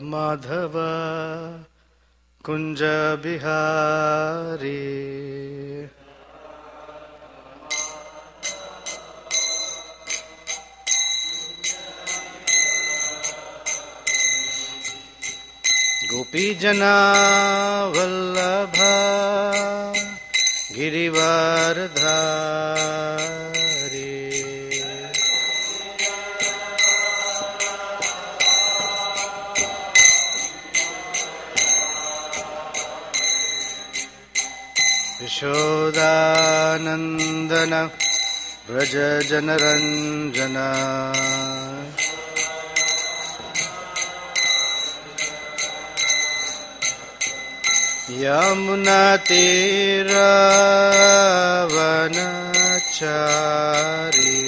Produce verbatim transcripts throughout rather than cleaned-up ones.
माधव कुंज बिहारी गोपी जना वल्लभ गिरिवरधारी यशोदानंदन व्रज जनरंजना यमुना तीरवनचारी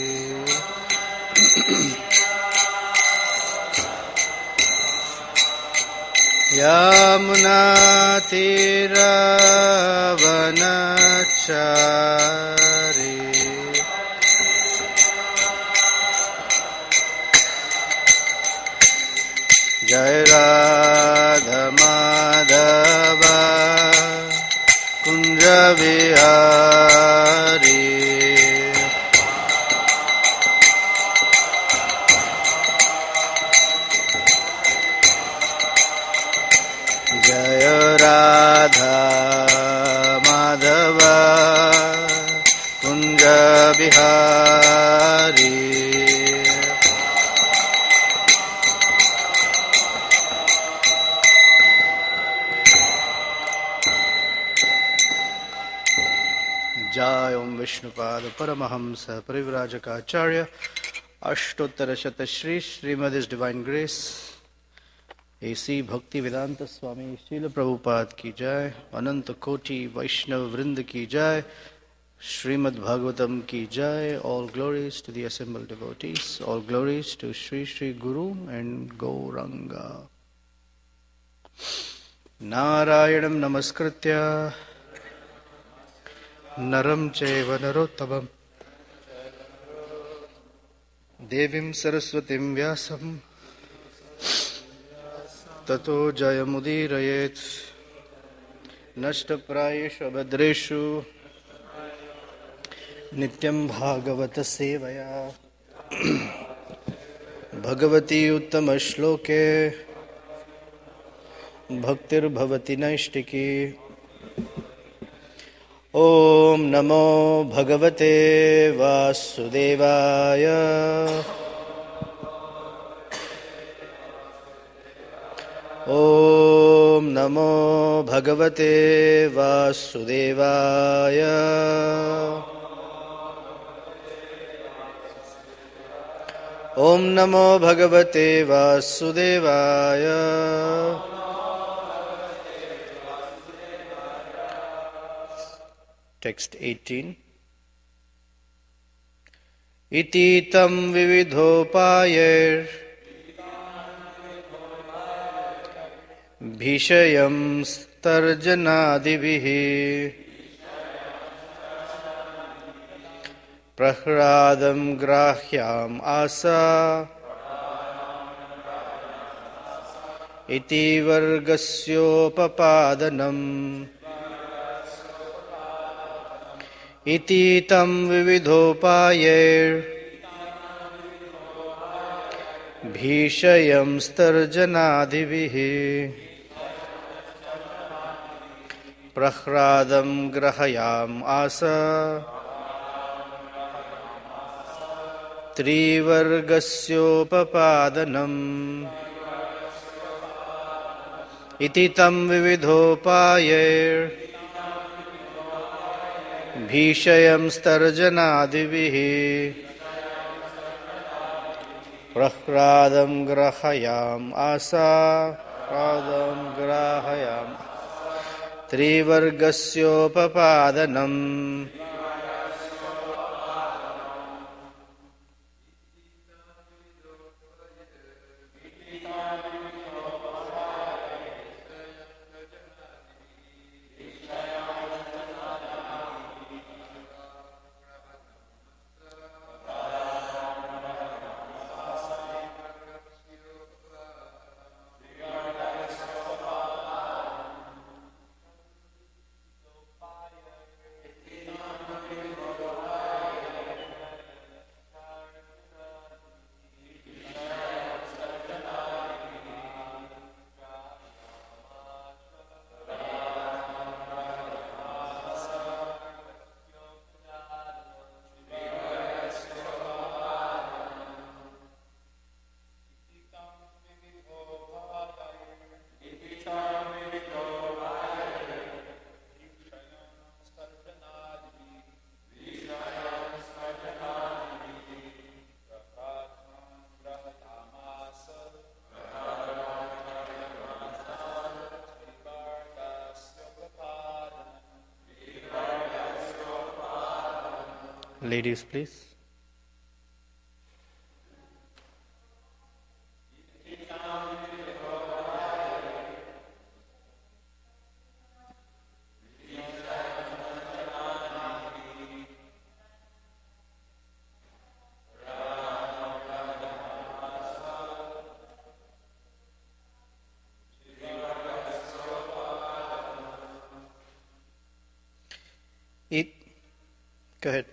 यमुना तीरवनचारी जय राधा माधव कुंज बिहारी जय राधा माधव कुंज बिहारी जय ओम विष्णुपाद परमहंस परिव्राजकाचार्य अष्टोत्तर शत श्री श्रीमद इस डिवाइन ग्रेस एसी भक्ति वेदांत स्वामी श्रील प्रभुपाद की जय। अनंत कोटि वैष्णव वृंद की जय। श्रीमद् भागवतम की जय। All glories to the assembled devotees. All glories to Sri Sri Guru and Gauranga. नारायणं नमस्कृत्य नरं चैव नरोत्तमं देवीं सरस्वतीं व्यासं ततो जयमुदीरयेत्। नष्टप्रायेषु भद्रेषु नित्यं भागवत सेवया भगवती उत्तम श्लोके भक्तिर्भवति नैष्टिकी। ओम नमो भगवते वासुदेवाय। ओम नमो भगवते वासुदेवाय। ओम नमो भगवते वासुदेवाय। Text eighteen. Iti tam vividhopayer bhishayam starjanadivihi prahradam grahyam asa iti vargasyopapadanam इति तम विविधोपायैर् भीषयं स्तर्जनादिभिः प्रह्लादं ग्रहयाम आस त्रिवर्गस्योपपादनम् इति तम विविधोपायैर् भीषयं स्तर्जनादिभिः प्रह्लादं ग्रहयाम आसा प्रह्लादं ग्रहयाम त्रिवर्गस्योपपादनम्। Ladies, please. Eat. Go ahead.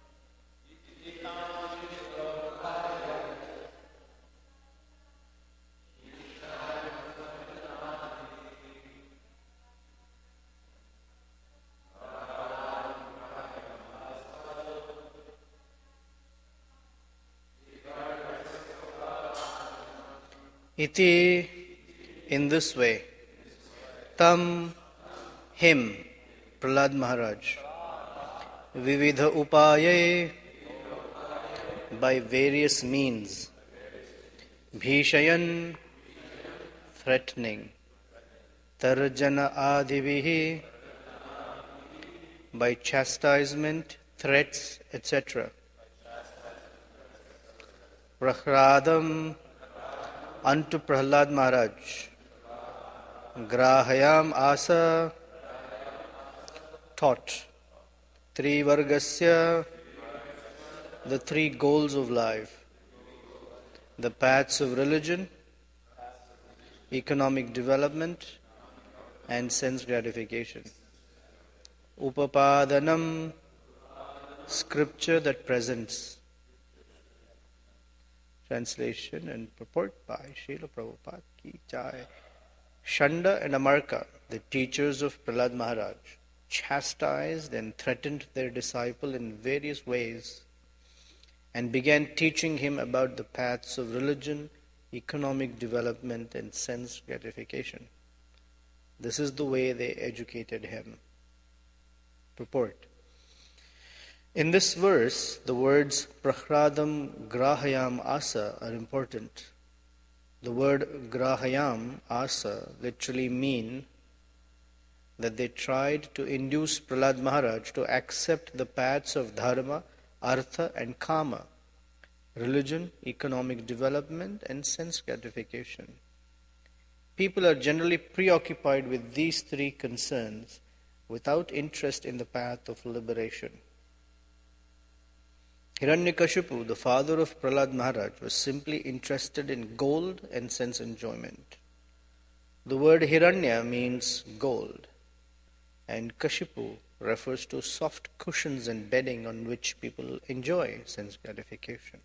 Iti, in this way, tam, him, Prahlad Maharaj, vividha upaye, by various means, bhishayan, threatening, tarjana adivihi, by chastisement, threats, et cetera. Prahradam, unto Prahlad Maharaj, grahayam asa, taught, trivargasya, the three goals of life, the paths of religion, economic development, and sense gratification. Upapadanam, scripture that presents. Translation and purport by Srila Prabhupada Ki Jai. Shanda and Amarka, the teachers of Prahlad Maharaj, chastised and threatened their disciple in various ways and began teaching him about the paths of religion, economic development, and sense gratification. This is the way they educated him. Purport. In this verse, the words Prahradam Grahayam Asa are important. The word Grahayam Asa literally mean that they tried to induce Prahlad Maharaj to accept the paths of dharma, artha and kama, religion, economic development and sense gratification. People are generally preoccupied with these three concerns without interest in the path of liberation. Hiranyakashipu, the father of Prahlad Maharaj, was simply interested in gold and sense enjoyment. The word Hiranya means gold, and Kashipu refers to soft cushions and bedding on which people enjoy sense gratification.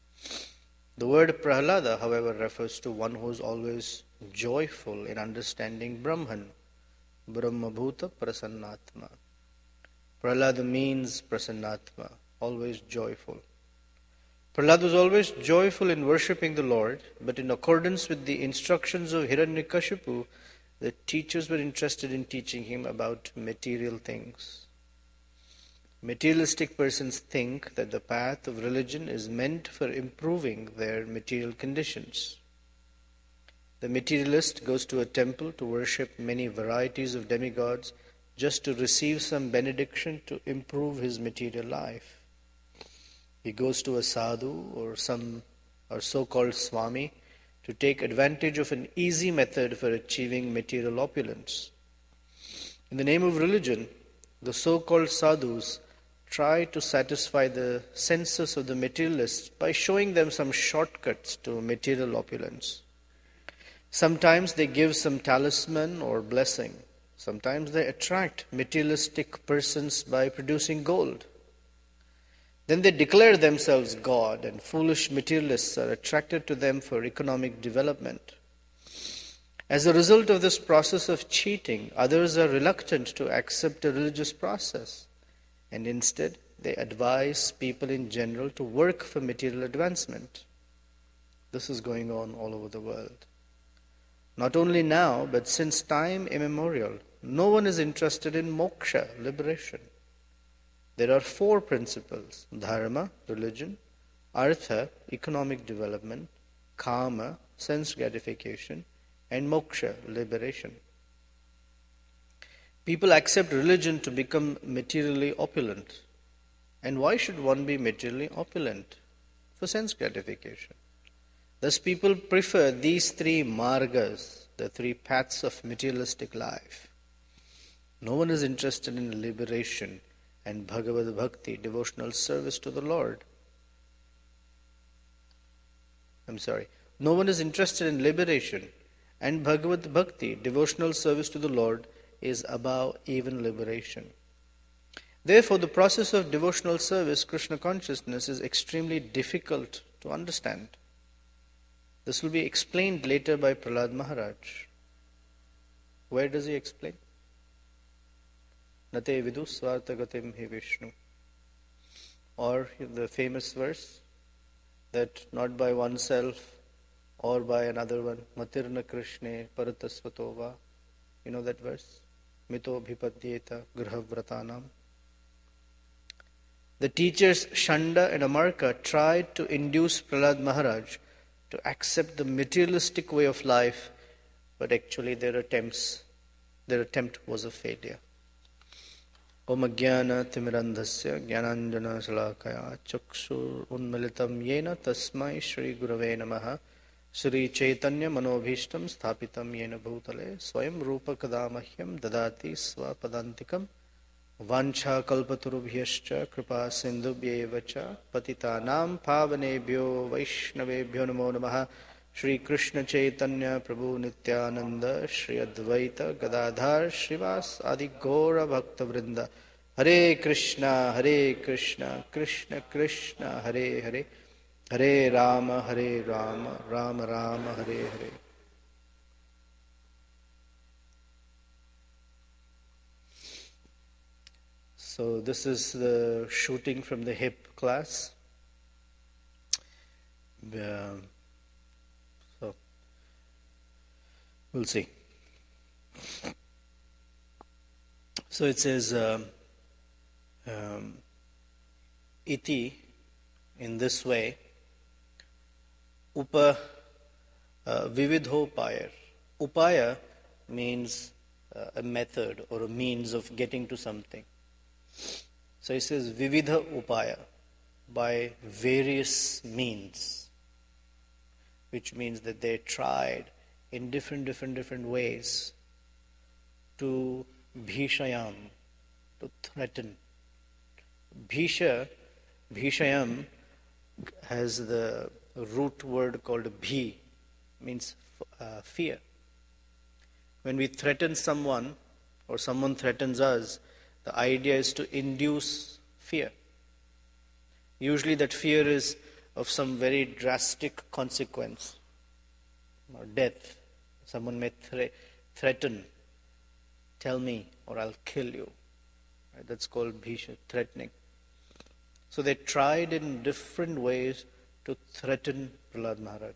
The word Prahlada, however, refers to one who is always joyful in understanding Brahman, Brahmabhuta Prasannatma. Prahlada means Prasannatma, always joyful. Prahlad was always joyful in worshipping the Lord, but in accordance with the instructions of Hiranyakashipu, the teachers were interested in teaching him about material things. Materialistic persons think that the path of religion is meant for improving their material conditions. The materialist goes to a temple to worship many varieties of demigods just to receive some benediction to improve his material life. He goes to a sadhu or some or so-called swami to take advantage of an easy method for achieving material opulence. In the name of religion, the so-called sadhus try to satisfy the senses of the materialists by showing them some shortcuts to material opulence. Sometimes they give some talisman or blessing. Sometimes they attract materialistic persons by producing gold. Then they declare themselves God, and foolish materialists are attracted to them for economic development. As a result of this process of cheating, others are reluctant to accept a religious process, and instead they advise people in general to work for material advancement. This is going on all over the world. Not only now, but since time immemorial, no one is interested in moksha, liberation. There are four principles: dharma, religion; artha, economic development; kama, sense gratification; and moksha, liberation. People accept religion to become materially opulent. And why should one be materially opulent? For sense gratification. Thus people prefer these three margas, the three paths of materialistic life. No one is interested in liberation and Bhagavad Bhakti, devotional service to the Lord. I'm sorry. No one is interested in liberation, and Bhagavad Bhakti, devotional service to the Lord, is above even liberation. Therefore, the process of devotional service, Krishna consciousness, is extremely difficult to understand. This will be explained later by Prahlad Maharaj. Where does he explain? Nate vidu svartagatim hi Vishnu. Or the famous verse that not by oneself or by another one, Matirna Krishne Paratasvatova. You know that verse? Mito bhipadyeta grahavratanam. The teachers Shanda and Amarka tried to induce Prahlad Maharaj to accept the materialistic way of life, but actually their attempts, their attempt was a failure. Om Ajnana Timirandhasya Jnananjana Salakaya Chakshur Unmilitam Yena Tasmai Shri Gurave Namaha Shri Chaitanya Manobhishtam Sthapitam Yena Bhutale Swayam Rupa Kadamahyam Dadati Swapadantikam Vancha Kalpaturubhyascha Kripa Sindhubhyevacha Patitanam Pavanebhyo Vaishnavebhyo Namo Namaha Shri Krishna Chaitanya Prabhu Nityananda Shri Advaita Gadadhar Shrivas Adi Gaura Bhakta Vrinda Hare Krishna Hare Krishna Krishna Krishna Hare Hare Hare Rama Hare Rama Rama Rama Hare Hare. So this is the shooting from the hip class. Um, so we'll see. So it says um, um, iti in this way upa uh, vividho upaya. Upaya means uh, a method or a means of getting to something. So it says vividha upaya, by various means, which means that they tried in different, different, different ways to bhishayam, to threaten. Bhisha, bhishayam has the root word called bhi, means uh, fear. When we threaten someone or someone threatens us, the idea is to induce fear. Usually that fear is of some very drastic consequence or death. Someone may thre- threaten, tell me or I'll kill you. Right? That's called bhisha, threatening. So they tried in different ways to threaten Prahlad Maharaj.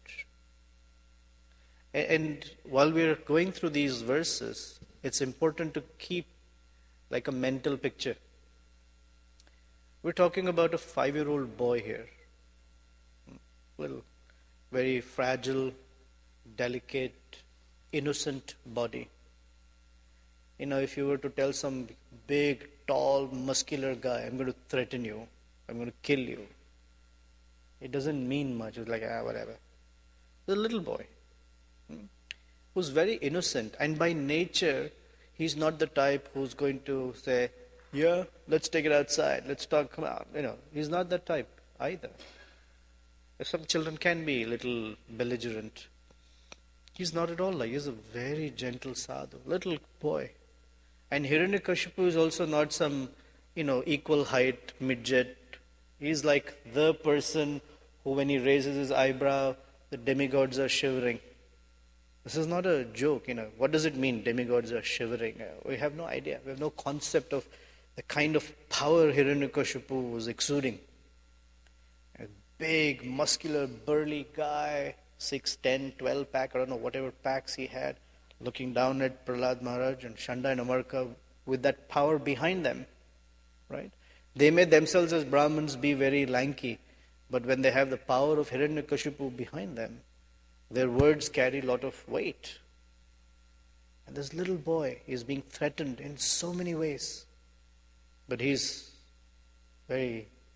And while we're going through these verses, it's important to keep like a mental picture. We're talking about a five-year-old boy here. Little, very fragile, delicate, innocent body. You know, if you were to tell some big, tall, muscular guy, I'm going to threaten you, I'm going to kill you, it doesn't mean much. It's like, ah, whatever. The little boy, hmm, who's very innocent, and by nature, he's not the type who's going to say, yeah, let's take it outside, let's talk, come out. You know, he's not that type either. Some children can be a little belligerent. He's not at all like, he's a very gentle sadhu, little boy. And Hiranyakashipu is also not some, you know, equal height midget. He's like the person who, when he raises his eyebrow, the demigods are shivering. This is not a joke, you know. What does it mean, demigods are shivering? We have no idea. We have no concept of the kind of power Hiranyakashipu was exuding. A big, muscular, burly guy, six, ten, twelve pack, I don't know, whatever packs he had, looking down at Prahlad Maharaj and Shanda and Amarka with that power behind them, right? They may themselves as Brahmins be very lanky, but when they have the power of Hiranyakashipu behind them, their words carry a lot of weight. And this little boy is being threatened in so many ways. But he's very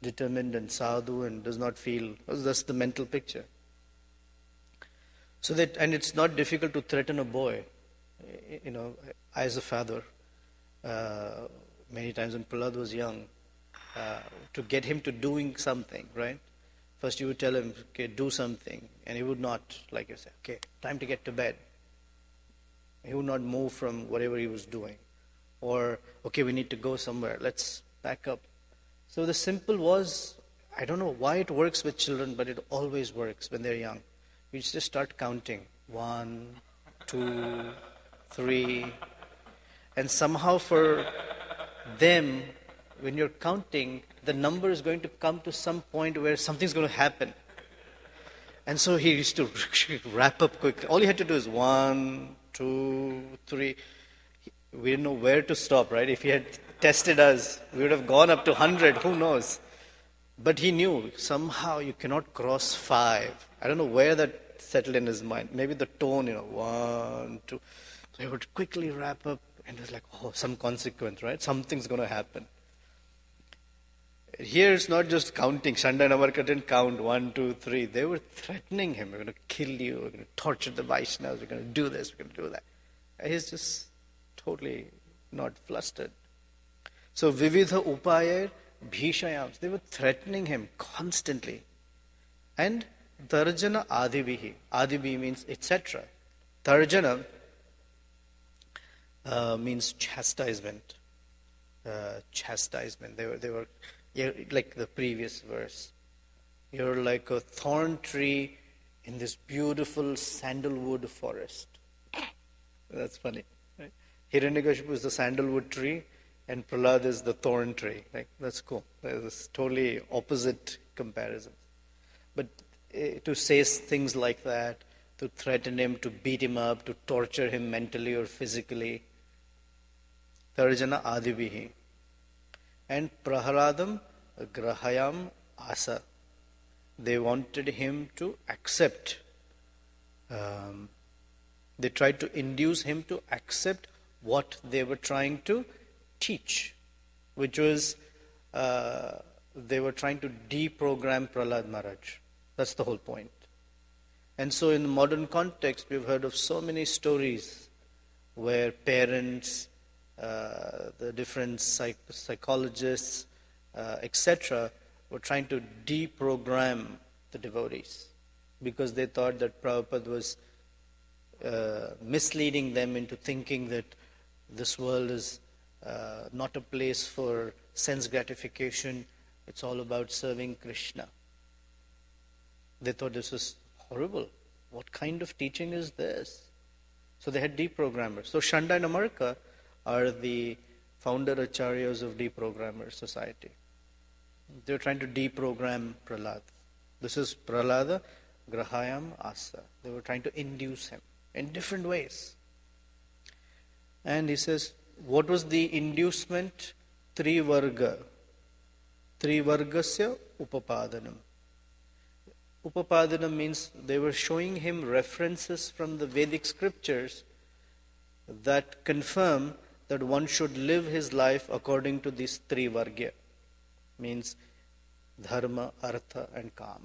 determined and sadhu and does not feel, that's the mental picture. So that, and it's not difficult to threaten a boy, you know, as a father. Uh, many times when Prahlad was young, uh, to get him to doing something, right? First you would tell him, okay, do something, and he would not, like you said, okay, time to get to bed. He would not move from whatever he was doing. Or, okay, we need to go somewhere, let's pack up. So the simple was, I don't know why it works with children, but it always works when they're young. You just start counting. One, two, three. And somehow for them, when you're counting, the number is going to come to some point where something's going to happen. And so he used to wrap up quickly. All he had to do is one, two, three. We didn't know where to stop, right? If he had tested us, we would have gone up to one hundred, who knows? But he knew somehow you cannot cross five. I don't know where that settled in his mind. Maybe the tone, you know, one, two. So he would quickly wrap up, and it was like, oh, some consequence, right? Something's going to happen. Here it's not just counting. Shanda and Amarka didn't count one, two, three. They were threatening him. We're going to kill you. We're going to torture the Vaishnavas. We're going to do this. We're going to do that. And he's just totally not flustered. So Vividha Upayar Bhishayams. They were threatening him constantly. And Tarjana Adibihi. Adibihi means et cetera. Tarjana uh, means chastisement. Uh, chastisement. They were, they were yeah, like the previous verse. You're like a thorn tree in this beautiful sandalwood forest. That's funny. Right? Hiranyakashipu is the sandalwood tree, and Prahlad is the thorn tree. Like, that's cool. That's totally opposite comparisons. But uh, to say things like that, to threaten him, to beat him up, to torture him mentally or physically. Tarjana Adibihi. And Prahaladam Grahayam Asa. They wanted him to accept. Um, they tried to induce him to accept what they were trying to teach, which was uh, they were trying to deprogram Prahlad Maharaj. That's the whole point. And so in the modern context, we've heard of so many stories where parents, uh, the different psych- psychologists, uh, et cetera, were trying to deprogram the devotees because they thought that Prabhupada was uh, misleading them into thinking that this world is uh, not a place for sense gratification. It's all about serving Krishna. They thought this was horrible. What kind of teaching is this? So they had deprogrammers. So Shanda and Amarka are the founder acharyas of Deprogrammer Society. They were trying to deprogram Prahlad. This is Prahlada Grahayam Asa. They were trying to induce him in different ways. And he says, what was the inducement? Trivarga. Trivargasya upapadanam. Upapadanam means they were showing him references from the Vedic scriptures that confirm that one should live his life according to these three vargya. Means dharma, artha and kama.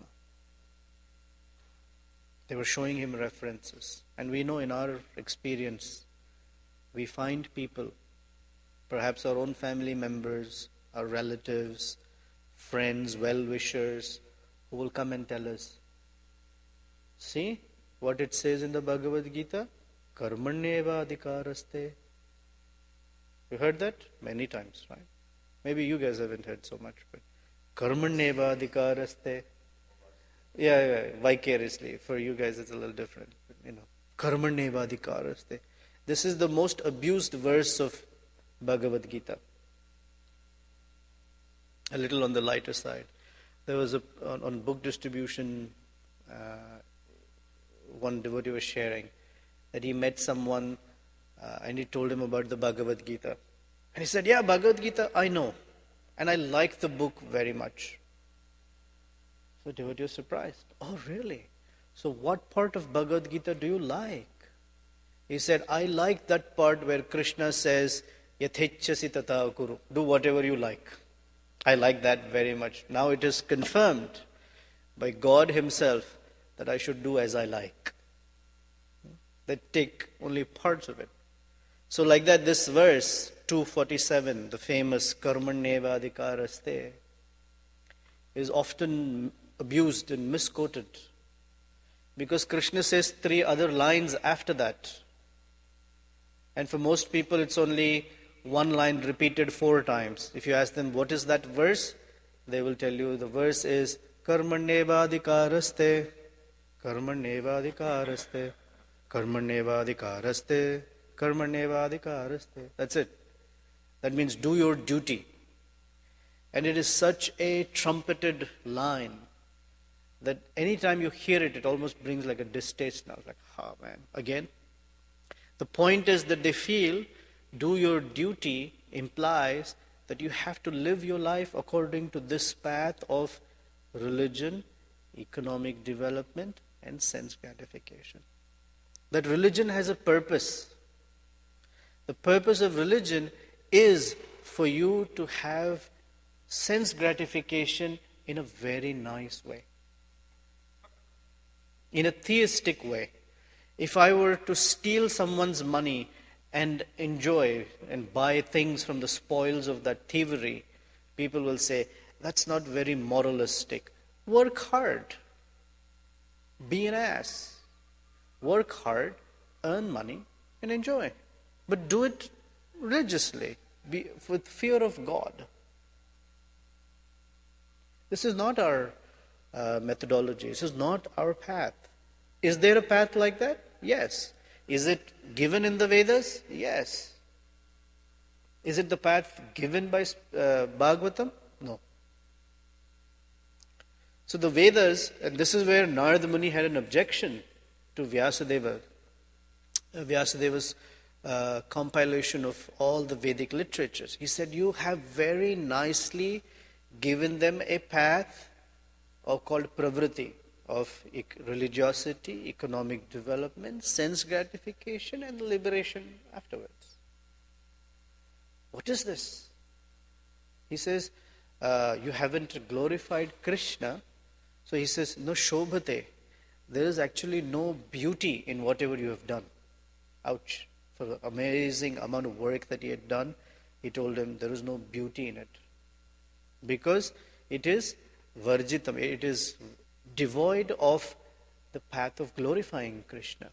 They were showing him references. And we know in our experience, we find people, perhaps our own family members, our relatives, friends, well-wishers, who will come and tell us, see what it says in the Bhagavad Gita? Karmanyeva adhikaraste. You heard that? Many times, right? Maybe you guys haven't heard so much, but Karmanyeva adhikaraste. Yeah, yeah, vicariously. For you guys it's a little different. But, you know, Karmanyeva adhikaraste. This is the most abused verse of Bhagavad Gita. A little on the lighter side. There was a, on, on book distribution, uh, one devotee was sharing that he met someone uh, and he told him about the Bhagavad Gita. And he said, yeah, Bhagavad Gita, I know. And I like the book very much. So the devotee was surprised. Oh, really? So what part of Bhagavad Gita do you like? He said, I like that part where Krishna says, Yathechasi tata kuru. Do whatever you like. I like that very much. Now it is confirmed by God Himself that I should do as I like. They take only parts of it. So like that, this verse, two forty-seven, the famous Karmanyeva Adhikaraste, is often abused and misquoted. Because Krishna says three other lines after that. And for most people, it's only one line repeated four times. If you ask them, what is that verse? They will tell you the verse is Karmanyeva Adhikaraste, Karmanyeva Adhikaraste, Karmanyeva Adhikaraste, Karmanyeva Adhikaraste. That's it. That means do your duty. And it is such a trumpeted line that anytime you hear it, it almost brings like a distaste now. It's like, ah, oh, man, again. The point is that they feel do your duty implies that you have to live your life according to this path of religion, economic development, and sense gratification. That religion has a purpose. The purpose of religion is for you to have sense gratification in a very nice way. In a theistic way. If I were to steal someone's money and enjoy and buy things from the spoils of that thievery, people will say, that's not very moralistic. Work hard. Be an ass. Work hard, earn money, and enjoy. But do it religiously, be, with fear of God. This is not our uh, methodology. This is not our path. Is there a path like that? Yes. Is it given in the Vedas? Yes. Is it the path given by uh, Bhagavatam? No. So the Vedas, and this is where Narada Muni had an objection to Vyasadeva. Uh, Vyasadeva's uh, compilation of all the Vedic literatures. He said, you have very nicely given them a path of called pravriti, of religiosity, economic development, sense gratification, and liberation afterwards. What is this? He says, uh, you haven't glorified Krishna. So he says, no shobhate. There is actually no beauty in whatever you have done. Ouch. For the amazing amount of work that he had done, he told him there is no beauty in it. Because it is varjitam, it is devoid of the path of glorifying Krishna.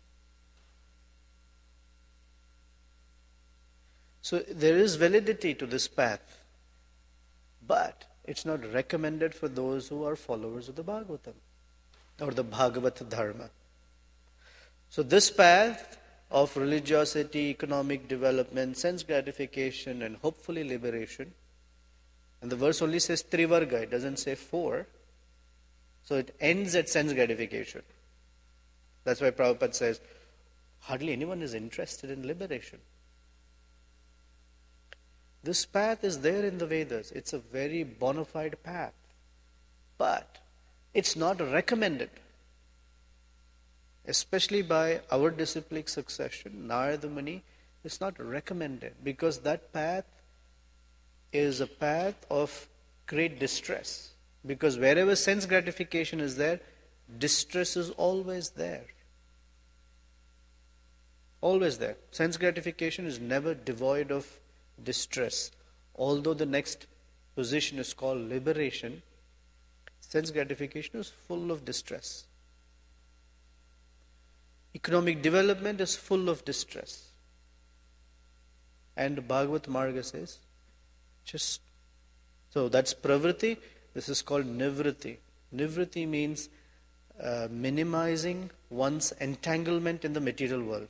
So there is validity to this path, but it's not recommended for those who are followers of the Bhagavatam or the Bhagavat Dharma. So this path of religiosity, economic development, sense gratification, and hopefully liberation, and the verse only says trivarga, it doesn't say four. So it ends at sense gratification. That's why Prabhupada says, hardly anyone is interested in liberation. This path is there in the Vedas. It's a very bona fide path. But it's not recommended. Especially by our disciplic succession, Narada Muni, it's not recommended because that path is a path of great distress. Because wherever sense gratification is there, distress is always there. Always there. Sense gratification is never devoid of distress. Although the next position is called liberation, sense gratification is full of distress. Economic development is full of distress. And Bhagavat Marga says, just, so that's pravriti. This is called nivriti. Nivriti means uh, minimizing one's entanglement in the material world.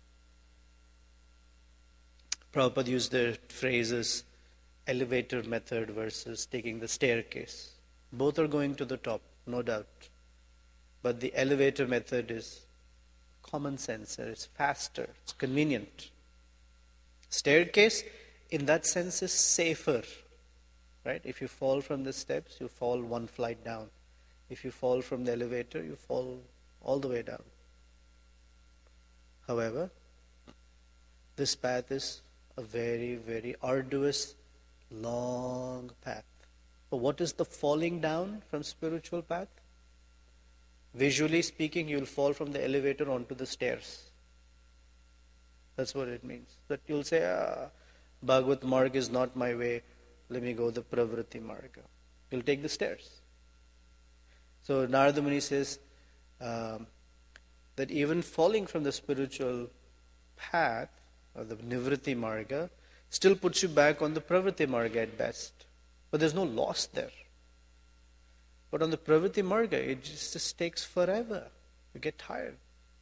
Prabhupada used the phrases elevator method versus taking the staircase. Both are going to the top, no doubt. But the elevator method is common sense, it's faster, it's convenient. Staircase, in that sense, is safer. Right? If you fall from the steps, you fall one flight down. If you fall from the elevator, you fall all the way down. However, this path is a very, very arduous, long path. But what is the falling down from spiritual path? Visually speaking, you will fall from the elevator onto the stairs. That's what it means. That you'll say, ah, Bhagavat Marg is not my way, let me go the Pravriti Marga. You'll take the stairs. So Narada Muni says um, that even falling from the spiritual path, or the Nivritti Marga, still puts you back on the Pravriti Marga at best. But there's no loss there. But on the Pravriti Marga, it just, just takes forever. You get tired.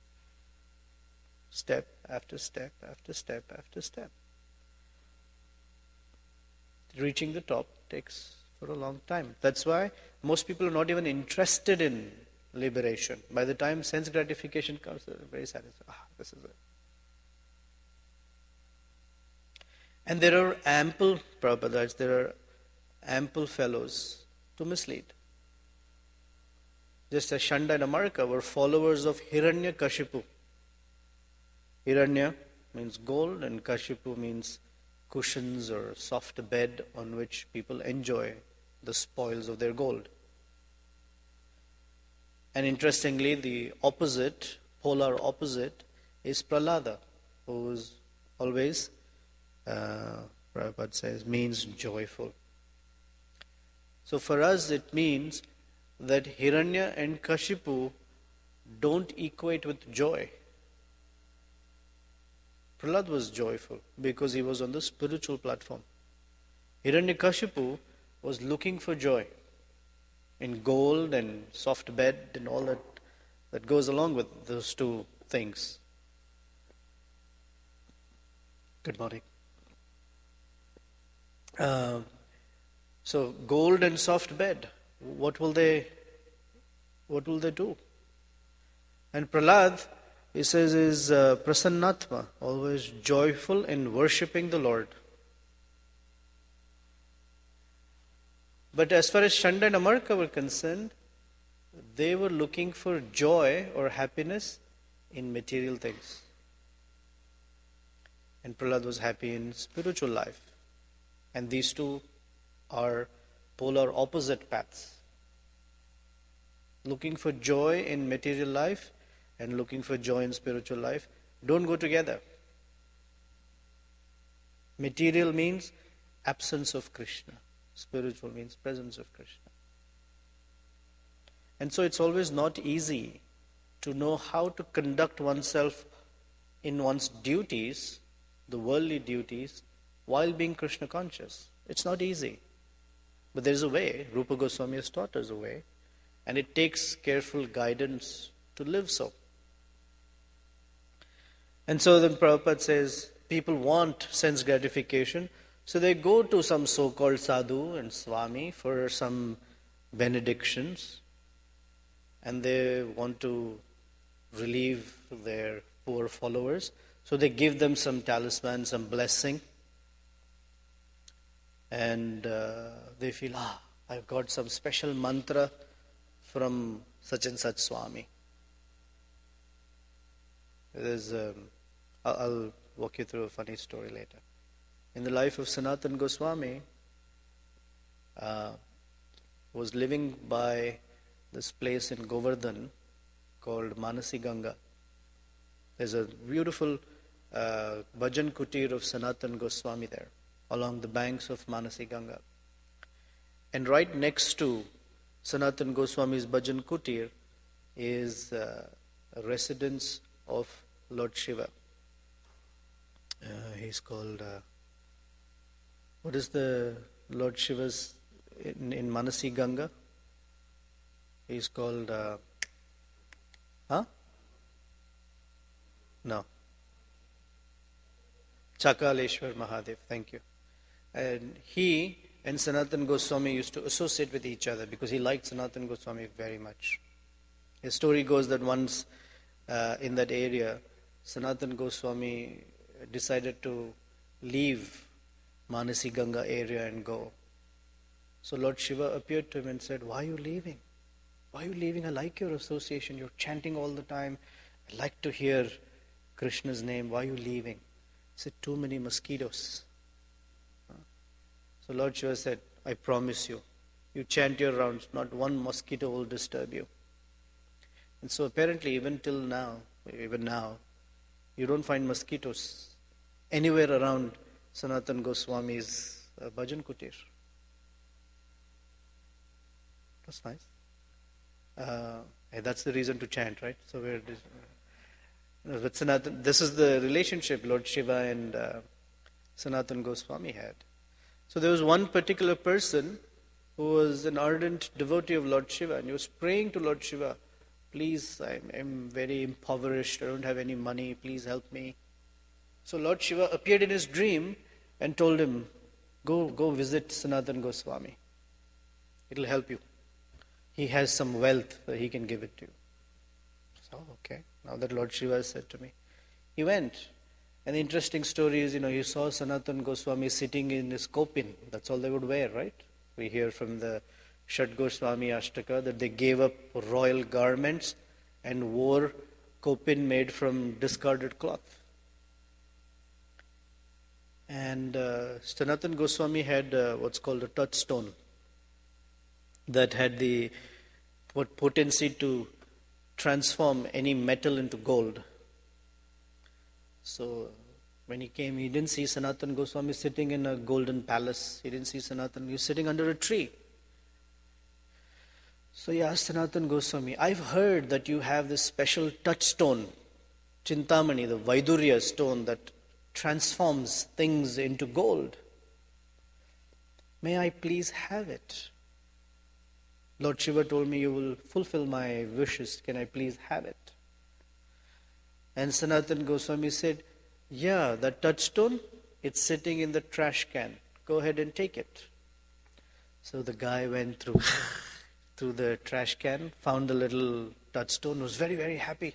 Step after step after step after step. Reaching the top takes for a long time. That's why most people are not even interested in liberation. By the time sense gratification comes, they're very satisfied. Ah, this is it. And there are ample Prabhupadas, there are ample fellows to mislead. Just as Shanda and Amarka were followers of Hiranya Kashipu. Hiranya means gold and Kashipu means cushions or soft bed on which people enjoy the spoils of their gold. And interestingly, the opposite, polar opposite, is Prahlada, who is always, uh, Prabhupada says, means joyful. So for us it means that Hiranya and Kashipu don't equate with joy. Prahlad was joyful because he was on the spiritual platform. Hiranyakashipu was looking for joy in gold and soft bed and all that that goes along with those two things. Good morning. Uh, so gold and soft bed, what will they what will they do? And Prahlad, he says, is uh, prasannatma, always joyful in worshipping the Lord. But as far as Shanda and Amarka were concerned, they were looking for joy or happiness in material things. And Prahlad was happy in spiritual life. And these two are polar opposite paths. Looking for joy in material life and looking for joy in spiritual life don't go together. Material means absence of Krishna. Spiritual means presence of Krishna. And so it's always not easy to know how to conduct oneself in one's duties, the worldly duties, while being Krishna conscious. It's not easy. But there's a way. Rupa Goswami has taught us a way. And it takes careful guidance to live so. And so then Prabhupada says, people want sense gratification, so they go to some so-called sadhu and swami for some benedictions, and they want to relieve their poor followers, so they give them some talisman, some blessing, and uh, they feel, ah, I've got some special mantra from such and such swami. There's um, I'll walk you through a funny story later. In the life of Sanatana Goswami, uh, was living by this place in Govardhan called Manasi Ganga. There's a beautiful uh, bhajan kutir of Sanatana Goswami there, along the banks of Manasi Ganga. And right next to Sanatana Goswami's bhajan kutir is uh, a residence of Lord Shiva. Uh, he's called, uh, what is the Lord Shiva's in, in Manasi Ganga? He's called, uh, huh? No. Chakaleshwar Mahadev, thank you. And he and Sanatana Goswami used to associate with each other because he liked Sanatana Goswami very much. His story goes that once uh, in that area, Sanatana Goswami decided to leave Manasi Ganga area and go. So Lord Shiva appeared to him and said, why are you leaving? Why are you leaving? I like your association. You're chanting all the time. I like to hear Krishna's name. Why are you leaving? He said, too many mosquitoes. So Lord Shiva said, I promise you, You chant your rounds, not one mosquito will disturb you. And so apparently even till now, even now, you don't find mosquitoes anywhere around Sanatan Goswami's uh, bhajan kutir. That's nice. Uh, hey, that's the reason to chant, right? So we're uh, with Sanatan, this is the relationship Lord Shiva and uh, Sanatan Goswami had. So there was one particular person who was an ardent devotee of Lord Shiva, and he was praying to Lord Shiva, please, I'm, I'm very impoverished, I don't have any money, please help me. So Lord Shiva appeared in his dream and told him, go, go visit Sanatan Goswami. It'll help you. He has some wealth, so he can give it to you. So, okay, now that Lord Shiva said to me. He went. And the interesting story is, you know, he saw Sanatan Goswami sitting in his kopin. That's all they would wear, right? We hear from the Shat Goswami Ashtaka that they gave up royal garments and wore kopin made from discarded cloth. And uh, Sanatan Goswami had uh, what's called a touchstone that had the what potency to transform any metal into gold. So when he came, he didn't see Sanatan Goswami sitting in a golden palace. He didn't see Sanatan. He was sitting under a tree. So he asked Sanatan Goswami, I've heard that you have this special touchstone, Chintamani, the Vaidurya stone that transforms things into gold. May I please have it? Lord Shiva told me you will fulfill my wishes. Can I please have it? And Sanatan Goswami said, yeah, that touchstone, it's sitting in the trash can. Go ahead and take it. So the guy went through, through the trash can, found the little touchstone, was very, very happy.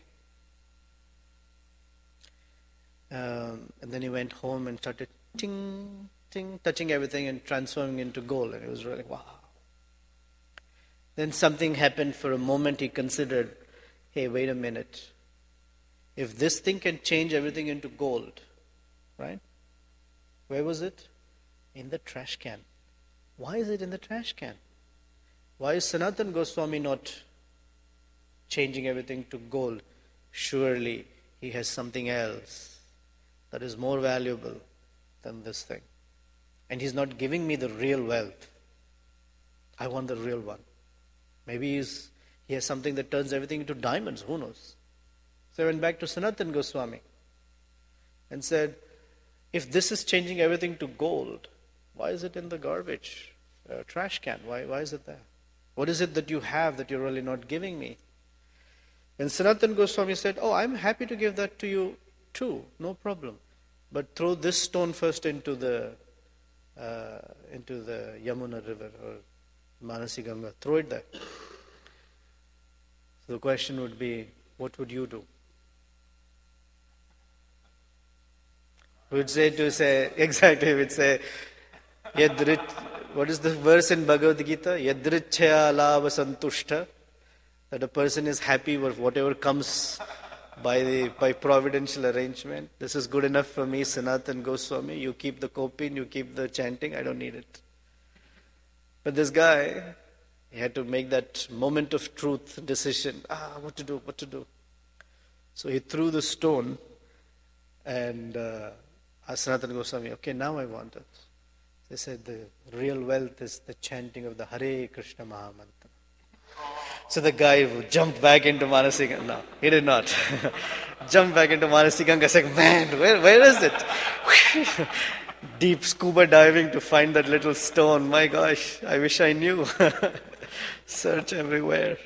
Um, and then he went home and started ting, ting, touching everything and transforming into gold. And it was really, wow. Then something happened. For a moment he considered, hey, wait a minute. If this thing can change everything into gold, right? Where was it? In the trash can. Why is it in the trash can? Why is Sanatan Goswami not changing everything to gold? Surely he has something else that is more valuable than this thing. And he's not giving me the real wealth. I want the real one. Maybe he's, he has something that turns everything into diamonds. Who knows? So I went back to Sanatan Goswami and said, if this is changing everything to gold, why is it in the garbage uh, trash can? Why, why is it there? What is it that you have that you're really not giving me? And Sanatan Goswami said, oh, I'm happy to give that to you too, no problem. But throw this stone first into the uh, into the Yamuna river or Manasi Ganga. Throw it there. So the question would be, what would you do? We'd say to say, exactly, we'd say, Yadrit, what is the verse in Bhagavad Gita? Yadrichya lava santushta. That a person is happy with whatever comes by the by providential arrangement. This is good enough for me, Sanatan Goswami. You keep the kopin, you keep the chanting, I don't need it. But this guy, he had to make that moment of truth decision. Ah, what to do, what to do. So he threw the stone and uh, asked Sanatan Goswami, okay, now I want it. They said the real wealth is the chanting of the Hare Krishna Mahamantra. So the guy jumped back into Manasi Ganga. No, he did not. Jumped back into Manasi Ganga saying, man, where, where is it? Deep scuba diving to find that little stone. My gosh, I wish I knew. Search everywhere.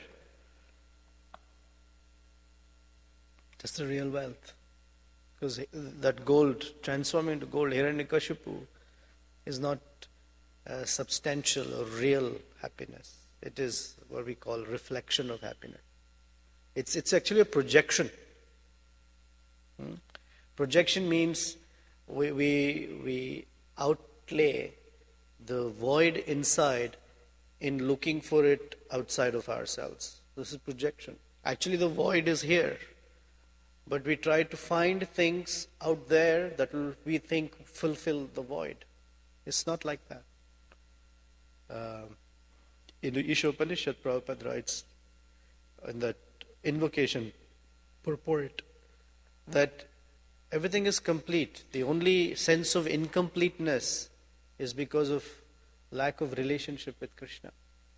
That's the real wealth. Because that gold, transforming into gold, Hiranyakashipu, is not a substantial or real happiness. It is what we call reflection of happiness. It's it's actually a projection. Hmm? Projection means we, we we outlay the void inside in looking for it outside of ourselves. This is projection. Actually, the void is here, but we try to find things out there that will, we think fulfill the void. It's not like that. Uh, In the Ishopanishad, Prabhupada writes in that invocation purport that everything is complete. The only sense of incompleteness is because of lack of relationship with Krishna.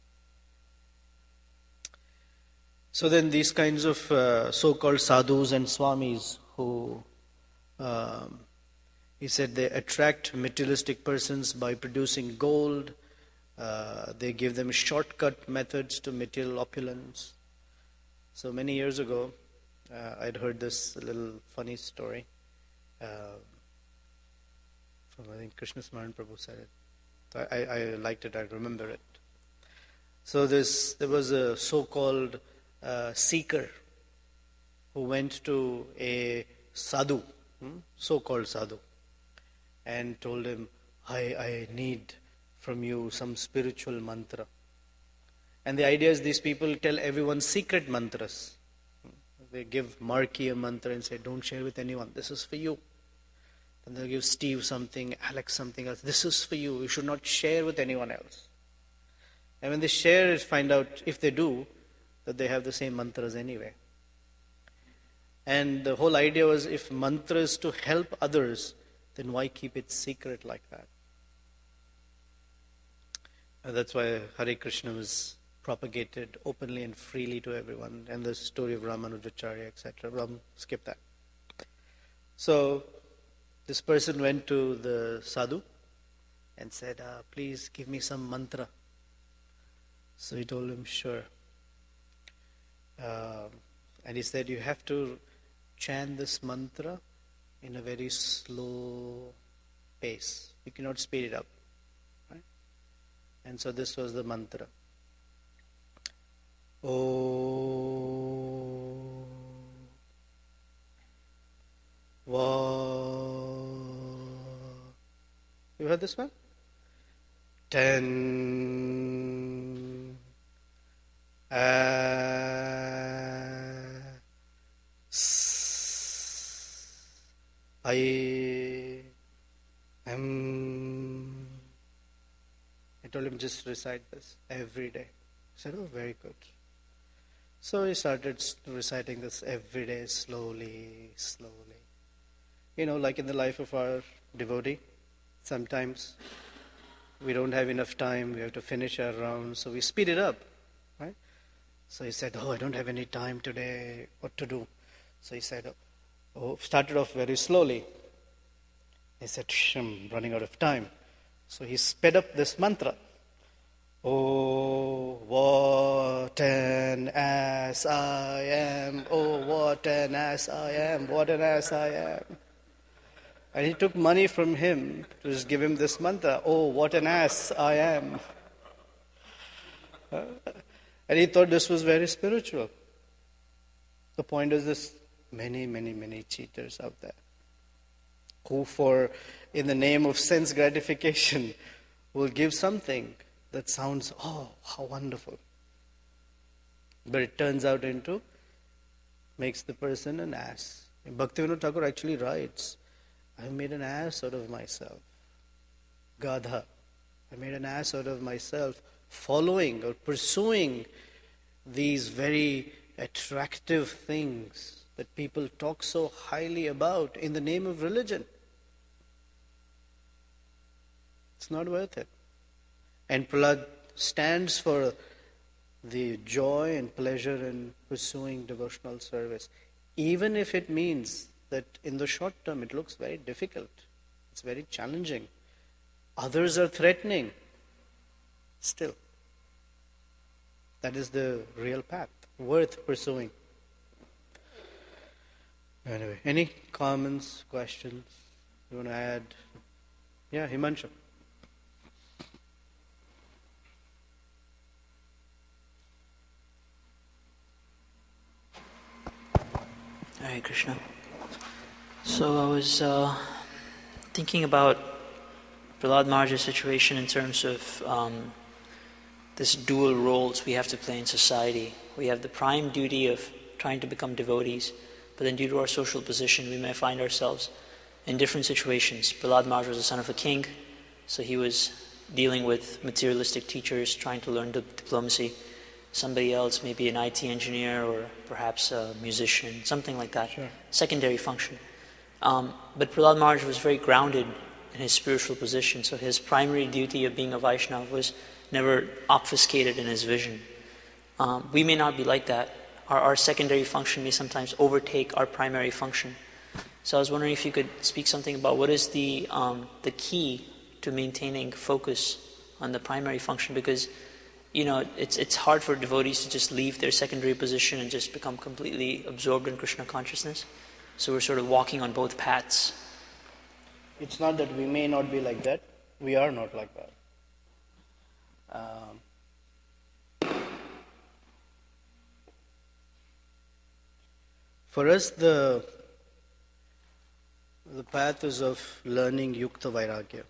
So then these kinds of uh, so-called sadhus and swamis who, um, he said, they attract materialistic persons by producing gold. Uh, they give them shortcut methods to material opulence. So many years ago, uh, I'd heard this little funny story. Uh, from, I think, Krishna Smaran Prabhu said it. I, I, I liked it, I remember it. So this there was a so-called uh, seeker who went to a sadhu, hmm, so-called sadhu, and told him, I, I need from you some spiritual mantra. And the idea is these people tell everyone secret mantras. They give Marky a mantra and say, don't share with anyone, this is for you. And they'll give Steve something, Alex something else, this is for you, you should not share with anyone else. And when they share it, find out, if they do, that they have the same mantras anyway. And the whole idea was, if mantra is to help others, then why keep it secret like that? And that's why Hare Krishna was propagated openly and freely to everyone, and the story of Ramanujacharya, et cetera. Ram, skip that. So, this person went to the sadhu and said, uh, please give me some mantra. So he told him, sure. Uh, and he said, you have to chant this mantra in a very slow pace. You cannot speed it up. Right? And so this was the mantra. Oh, Wa. You heard this one? Ten. As. I. Am. I told him, just recite this every day. He said, oh, very good. So he started reciting this every day, slowly, slowly. You know, like in the life of our devotee, sometimes we don't have enough time, we have to finish our rounds, so we speed it up, right? So he said, oh, I don't have any time today, what to do? So he said, oh, started off very slowly. He said, I'm running out of time. So he sped up this mantra. Oh, what an ass I am. Oh, what an ass I am. What an ass I am. And he took money from him to just give him this mantra. Oh, what an ass I am. And he thought this was very spiritual. The point is this, many, many, many cheaters out there who, for in the name of sense gratification, will give something that sounds, oh, how wonderful. But it turns out into, makes the person an ass. Bhaktivinoda Thakur actually writes, I made an ass out of myself. Gadha. I made an ass out of myself following or pursuing these very attractive things that people talk so highly about in the name of religion. It's not worth it. And Prahlad stands for the joy and pleasure in pursuing devotional service, even if it means that in the short term it looks very difficult, it's very challenging, others are threatening. Still, that is the real path, worth pursuing. Anyway, any comments, questions you want to add? Yeah, Himanshu. Hare Krishna. So I was uh, thinking about Prahlad Maharaj's situation in terms of um, this dual roles we have to play in society. We have the prime duty of trying to become devotees, but then due to our social position, we may find ourselves in different situations. Prahlad Maharaj was the son of a king, so he was dealing with materialistic teachers, trying to learn diplomacy. Somebody else, maybe an I T engineer or perhaps a musician, something like that. Sure. Secondary function. Um, but Prahlad Maharaj was very grounded in his spiritual position, so his primary duty of being a Vaishnava was never obfuscated in his vision. Um, we may not be like that. Our, our secondary function may sometimes overtake our primary function. So I was wondering if you could speak something about what is the um, the key to maintaining focus on the primary function, because you know it's it's hard for devotees to just leave their secondary position and just become completely absorbed in Krishna consciousness. So we're sort of walking on both paths. It's not that we may not be like that. We are not like that. Um, for us, the the path is of learning Yukta Vairagya.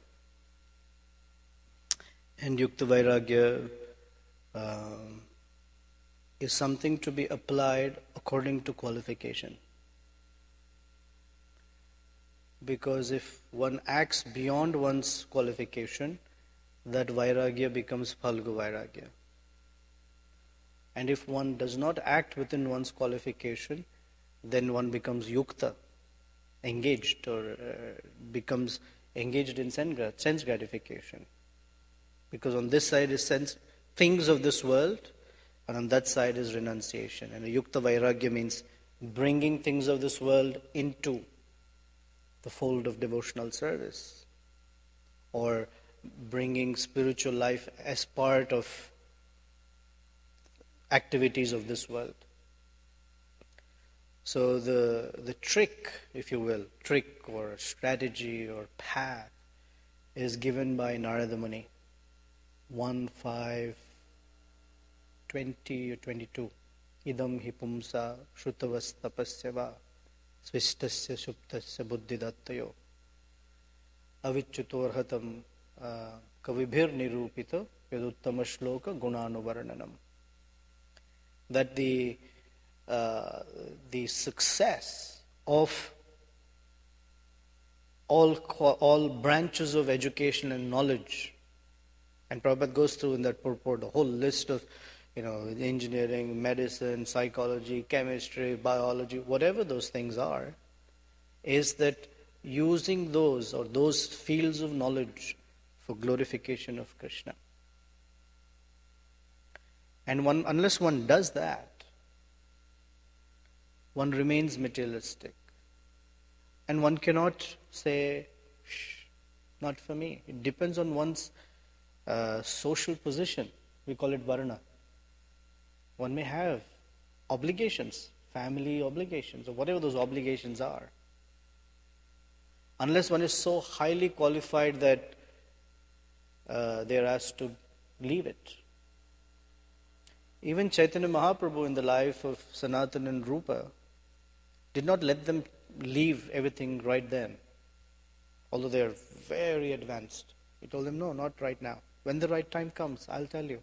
And Yukta Vairagya um, is something to be applied according to qualification. Because if one acts beyond one's qualification, that Vairagya becomes Phalgu Vairagya. And if one does not act within one's qualification, then one becomes Yukta, engaged, or uh, becomes engaged in sense gratification. Because on this side is sense, things of this world, and on that side is renunciation. And a Yukta Vairagya means bringing things of this world into the fold of devotional service, or bringing spiritual life as part of activities of this world. So the the trick, if you will, trick or strategy or path is given by Narada Muni, one five twenty or twenty-two. Idam hi pumsa shrutavas tapasya va svistasya suptasya buddhidattayo avicchutorhatam kavibhir nirupita yaduttama shloka gunanuvarnanam. That the uh, the success of all all branches of education and knowledge, and Prabhupada goes through in that purport a whole list of, you know, engineering, medicine, psychology, chemistry, biology, whatever those things are, is that using those or those fields of knowledge for glorification of Krishna. And one, unless one does that, one remains materialistic. And one cannot say, shh, not for me. It depends on one's uh, social position. We call it varna. One may have obligations, family obligations, or whatever those obligations are. Unless one is so highly qualified that uh, they are asked to leave it. Even Chaitanya Mahaprabhu in the life of Sanatana and Rupa did not let them leave everything right then, although they are very advanced. He told them, no, not right now. When the right time comes, I'll tell you.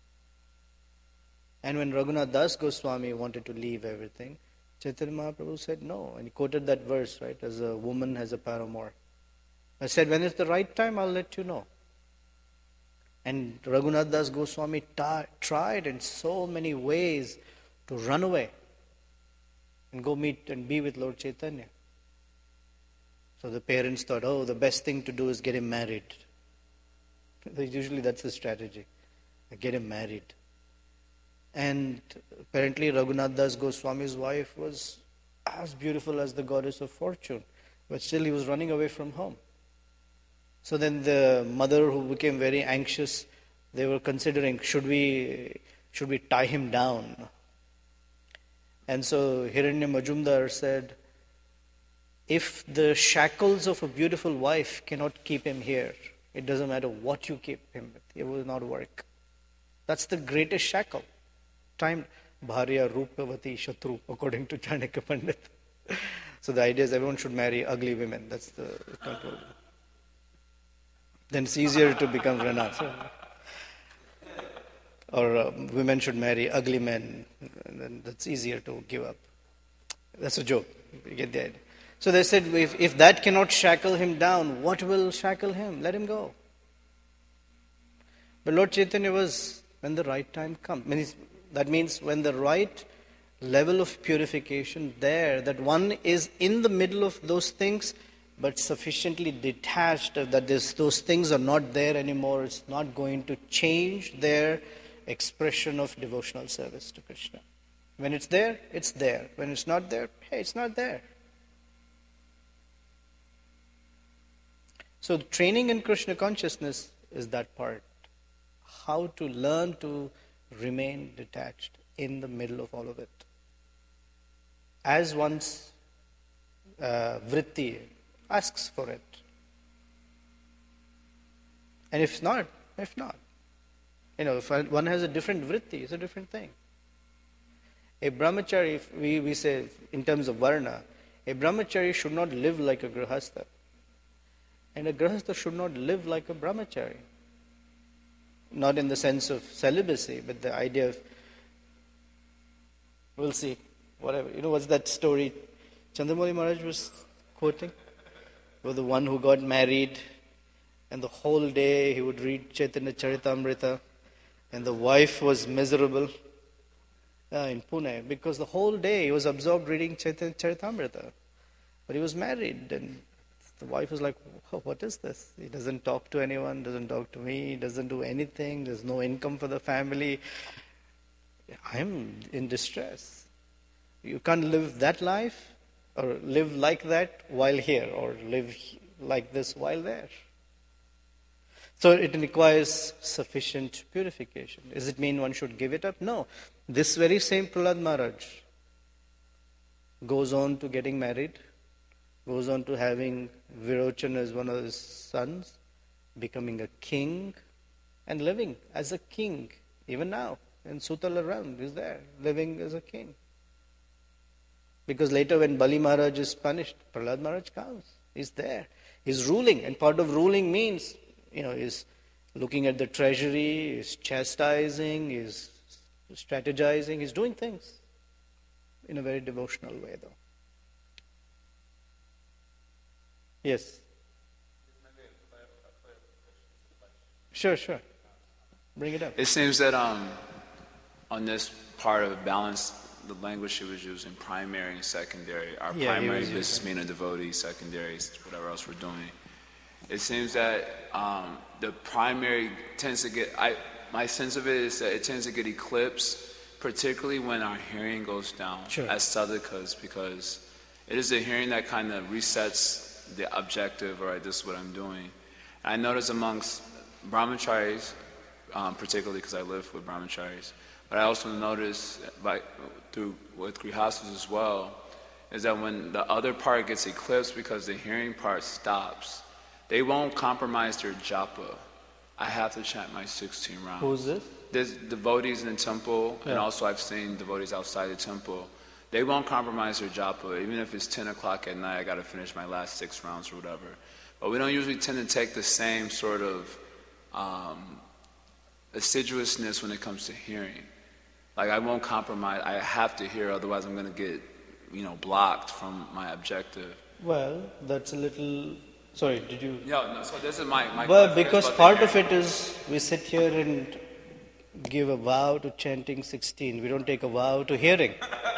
And when Raghunath Das Goswami wanted to leave everything, Chaitanya Mahaprabhu said no. And he quoted that verse, right, as a woman has a paramour. I said, when it's the right time, I'll let you know. And Raghunath Das Goswami t- tried in so many ways to run away and go meet and be with Lord Chaitanya. So the parents thought, oh, the best thing to do is get him married. Usually that's the strategy. Get him married. And apparently Raghunath Das Goswami's wife was as beautiful as the goddess of fortune. But still he was running away from home. So then the mother, who became very anxious, they were considering, should we should we tie him down? And so Hiranya Majumdar said, if the shackles of a beautiful wife cannot keep him here, it doesn't matter what you keep him with, it will not work. That's the greatest shackle. Time Bharya Rupavati Shatru, according to Chanakya Pandit. So the idea is everyone should marry ugly women. That's the control. Then it's easier to become Rana. So, or uh, women should marry ugly men, and then that's easier to give up. That's a joke. You get the idea. So they said, if, if that cannot shackle him down, what will shackle him? Let him go. But Lord Chaitanya was when the right time comes. That means when the right level of purification there, that one is in the middle of those things, but sufficiently detached that this, those things are not there anymore. It's not going to change their expression of devotional service to Krishna. When it's there, it's there. When it's not there, hey, it's not there. So training in Krishna consciousness is that part. How to learn to remain detached in the middle of all of it. As one's uh, vritti asks for it. And if not, if not. You know, if one has a different vritti, it's a different thing. A brahmachari, if we, we say in terms of varna, a brahmachari should not live like a grihastha. And a grihastha should not live like a brahmachari. Not in the sense of celibacy, but the idea of, we'll see, whatever. You know, what's that story Chandramauli Maharaj was quoting? With the one who got married, and the whole day he would read Chaitanya Charitamrita, and the wife was miserable uh, in Pune, because the whole day he was absorbed reading Chaitanya Charitamrita. But he was married, and the wife was like, oh, what is this? He doesn't talk to anyone, doesn't talk to me, doesn't do anything, there's no income for the family. I'm in distress. You can't live that life, or live like that while here, or live like this while there. So it requires sufficient purification. Does it mean one should give it up? No. This very same Prahlad Maharaj goes on to getting married, goes on to having Virochan as one of his sons, becoming a king, and living as a king, even now. In Sutala realm, he's there, living as a king. Because later when Bali Maharaj is punished, Prahlad Maharaj comes. He's there. He's ruling, and part of ruling means, you know, he's looking at the treasury, he's chastising, he's strategizing, he's doing things in a very devotional way, though. Yes. Sure, sure. Bring it up. It seems that um, on this part of balance, the language she was using, primary and secondary. Our Yeah, primary he was business using- meaning devotee, secondary, whatever else we're doing. It seems that um, the primary tends to get, I, my sense of it is that it tends to get eclipsed, particularly when our hearing goes down Sure. as sadhakas, because it is the hearing that kind of resets the objective, all right, this is what I'm doing. I notice amongst brahmacharis, um, particularly because I live with brahmacharis, but I also notice by, through with grihastas as well, is that when the other part gets eclipsed because the hearing part stops, they won't compromise their japa. I have to chant my sixteen rounds. Who's this? There's devotees in the temple, and Yeah. also I've seen devotees outside the temple. They won't compromise their japa. Even if it's ten o'clock at night, I got to finish my last six rounds or whatever. But we don't usually tend to take the same sort of um, assiduousness when it comes to hearing. Like, I won't compromise. I have to hear, otherwise I'm going to get, you know, blocked from my objective. Well, that's a little... Sorry, did you... Yeah, no, so this is my... my Well, clarification because about the part of hearing. it is we sit here and give a vow to chanting sixteen. We don't take a vow to hearing.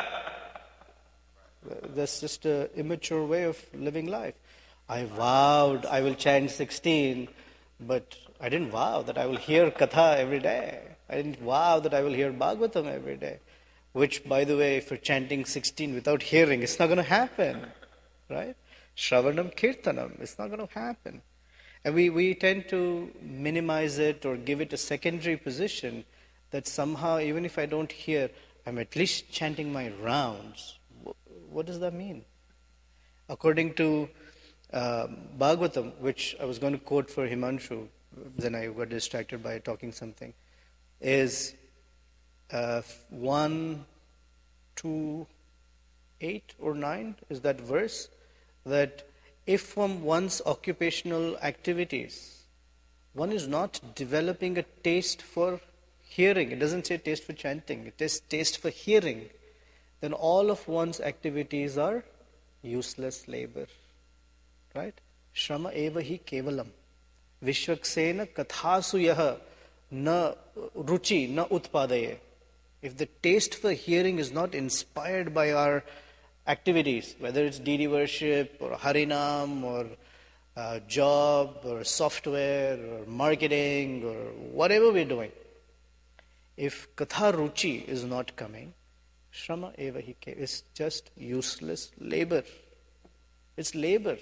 That's just an immature way of living life. I vowed I will chant sixteen, but I didn't vow that I will hear Katha every day. I didn't vow that I will hear Bhagavatam every day. Which, by the way, if you're chanting sixteen without hearing, it's not going to happen. Right? Shravanam Kirtanam, it's not going to happen. And we, we tend to minimize it or give it a secondary position that somehow, even if I don't hear, I'm at least chanting my rounds. What does that mean? According to uh, Bhagavatam, which I was going to quote for Himanshu, then I got distracted by talking something, is uh, one, two, eight or nine, is that verse, that if from one's occupational activities, one is not developing a taste for hearing, it doesn't say taste for chanting, it says taste for hearing, then all of one's activities are useless labor. Right? Shrama eva hi kevalam. Vishwaksena kathasu yaha na ruchi na utpadaye. If the taste for hearing is not inspired by our activities, whether it's D D worship or Harinam or uh, job or software or marketing or whatever we're doing, if katha ruchi is not coming, shrama eva hi ke, it's just useless labor. It's labor.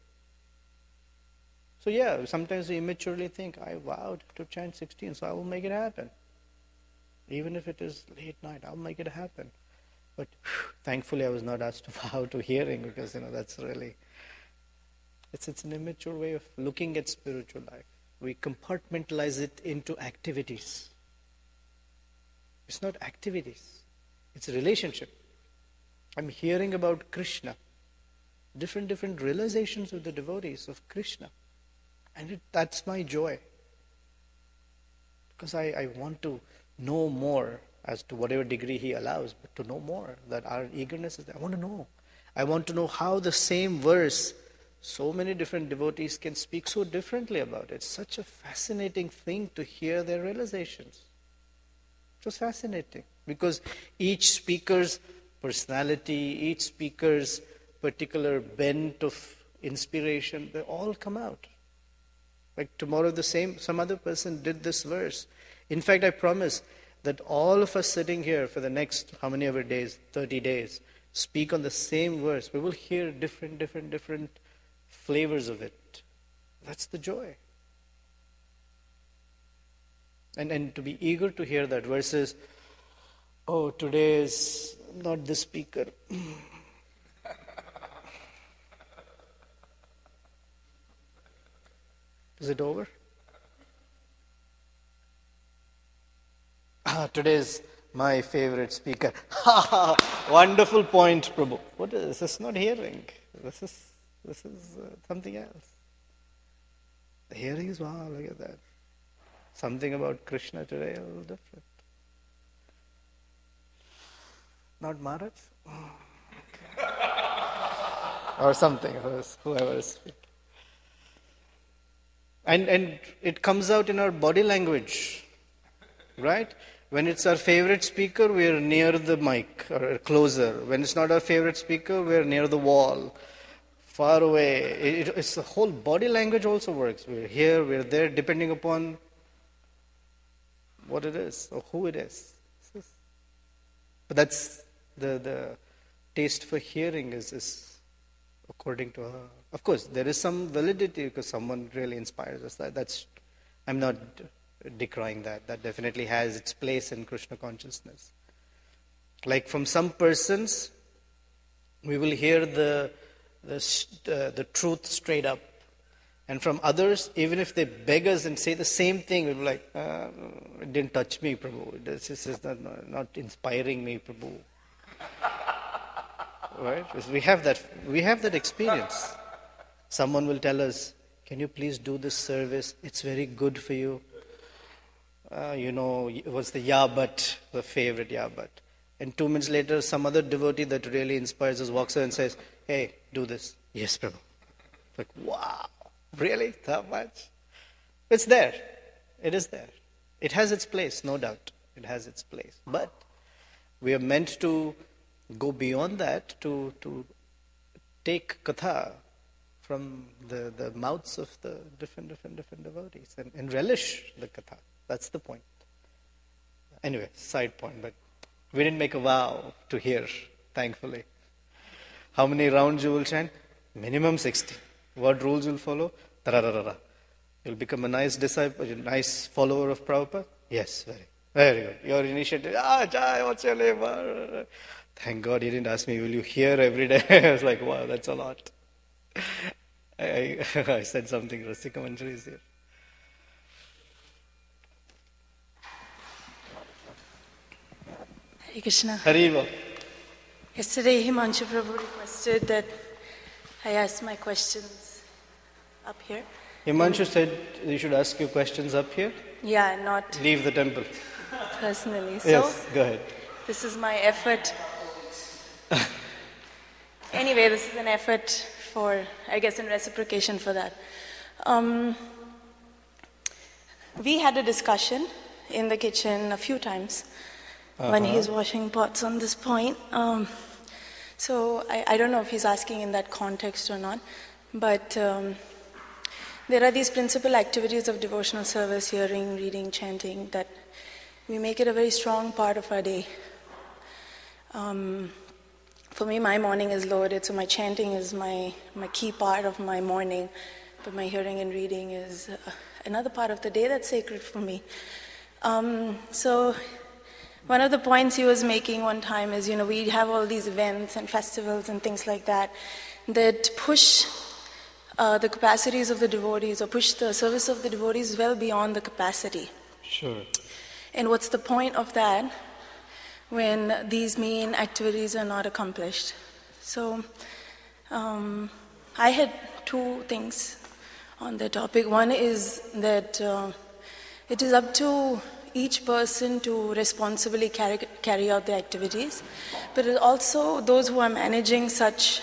So yeah, sometimes we immaturely think, I vowed to chant sixteen, so I will make it happen. Even if it is late night, I'll make it happen. But whew, thankfully I was not asked to vow to hearing, because you know that's really, it's, it's an immature way of looking at spiritual life. We compartmentalize it into activities. It's not activities. It's a relationship. I'm hearing about Krishna. Different, different realizations of the devotees of Krishna. And it, that's my joy. Because I, I want to know more, as to whatever degree he allows, but to know more. That our eagerness is there. I want to know. I want to know how the same verse, so many different devotees can speak so differently about it. It's such a fascinating thing to hear their realizations. It was fascinating. Because each speaker's personality, each speaker's particular bent of inspiration, they all come out. Like tomorrow the same, some other person did this verse. In fact, I promise that all of us sitting here for the next, how many ever days, thirty days, speak on the same verse. We will hear different, different, different flavors of it. That's the joy. And, and to be eager to hear that versus, oh, today is not the speaker. Is it over? Ah, today is my favorite speaker. Wonderful point, Prabhu. What is this? This is not hearing. This is this is uh, something else. The hearing is, wow, look at that. Something about Krishna today a little different. Not Maharaj? Oh, okay. Or something, whoever is speaking. And and it comes out in our body language, right? When it's our favorite speaker, we're near the mic or closer. When it's not our favorite speaker, we're near the wall, far away. It, it's the whole body language also works. We're here, we're there, depending upon what it is or who it is. But that's the the taste for hearing is, is according to her. Of course, there is some validity because someone really inspires us. That, that's, I'm not decrying that. That definitely has its place in Krishna consciousness. Like from some persons, we will hear the the, uh, the truth straight up. And from others, even if they beg us and say the same thing, we'll be like, uh, it didn't touch me, Prabhu. This is not, not inspiring me, Prabhu. Right? We have that, we have that experience. Someone will tell us, can you please do this service? It's very good for you. Uh, you know, it was the ya but, the favorite ya but. And two minutes later, some other devotee that really inspires us walks in and says, hey, do this. Yes, Prabhu. Like, wow, really? That much? It's there. It is there. It has its place, no doubt. It has its place. But we are meant to go beyond that to, to take katha from the, the mouths of the different, different, different devotees and, and relish the katha. That's the point. Anyway, side point, but we didn't make a vow to hear, thankfully. How many rounds you will chant? Minimum sixty. What rules will follow? Tararara. You'll become a nice disciple, a nice follower of Prabhupada? Yes, very, very good. Your initiative, ah, Jai, what's your name? Thank God he didn't ask me, will you hear every day? I was like, wow, that's a lot. I, I, I said something, Rasika Manjari is here. Hare Krishna. Hariva. Yesterday, Himanshu Prabhu requested that I ask my questions up here. Himanshu said you should ask your questions up here. Yeah, not Leave the temple. personally. So, Yes, go ahead. this is my effort. Anyway, this is an effort for, I guess, in reciprocation for that. Um, we had a discussion in the kitchen a few times uh-huh. when he's washing pots on this point. Um, so I, I don't know if he's asking in that context or not, but um, there are these principal activities of devotional service, hearing, reading, chanting, that we make it a very strong part of our day. Um, for me, my morning is loaded, so my chanting is my, my key part of my morning, but my hearing and reading is uh, another part of the day that's sacred for me. Um, so one of the points he was making one time is, you know, we have all these events and festivals and things like that that push uh, the capacities of the devotees or push the service of the devotees well beyond the capacity. Sure. And what's the point of that when these main activities are not accomplished? So um, I had two things on the topic. One is that uh, it is up to each person to responsibly carry, carry out the activities, but also those who are managing such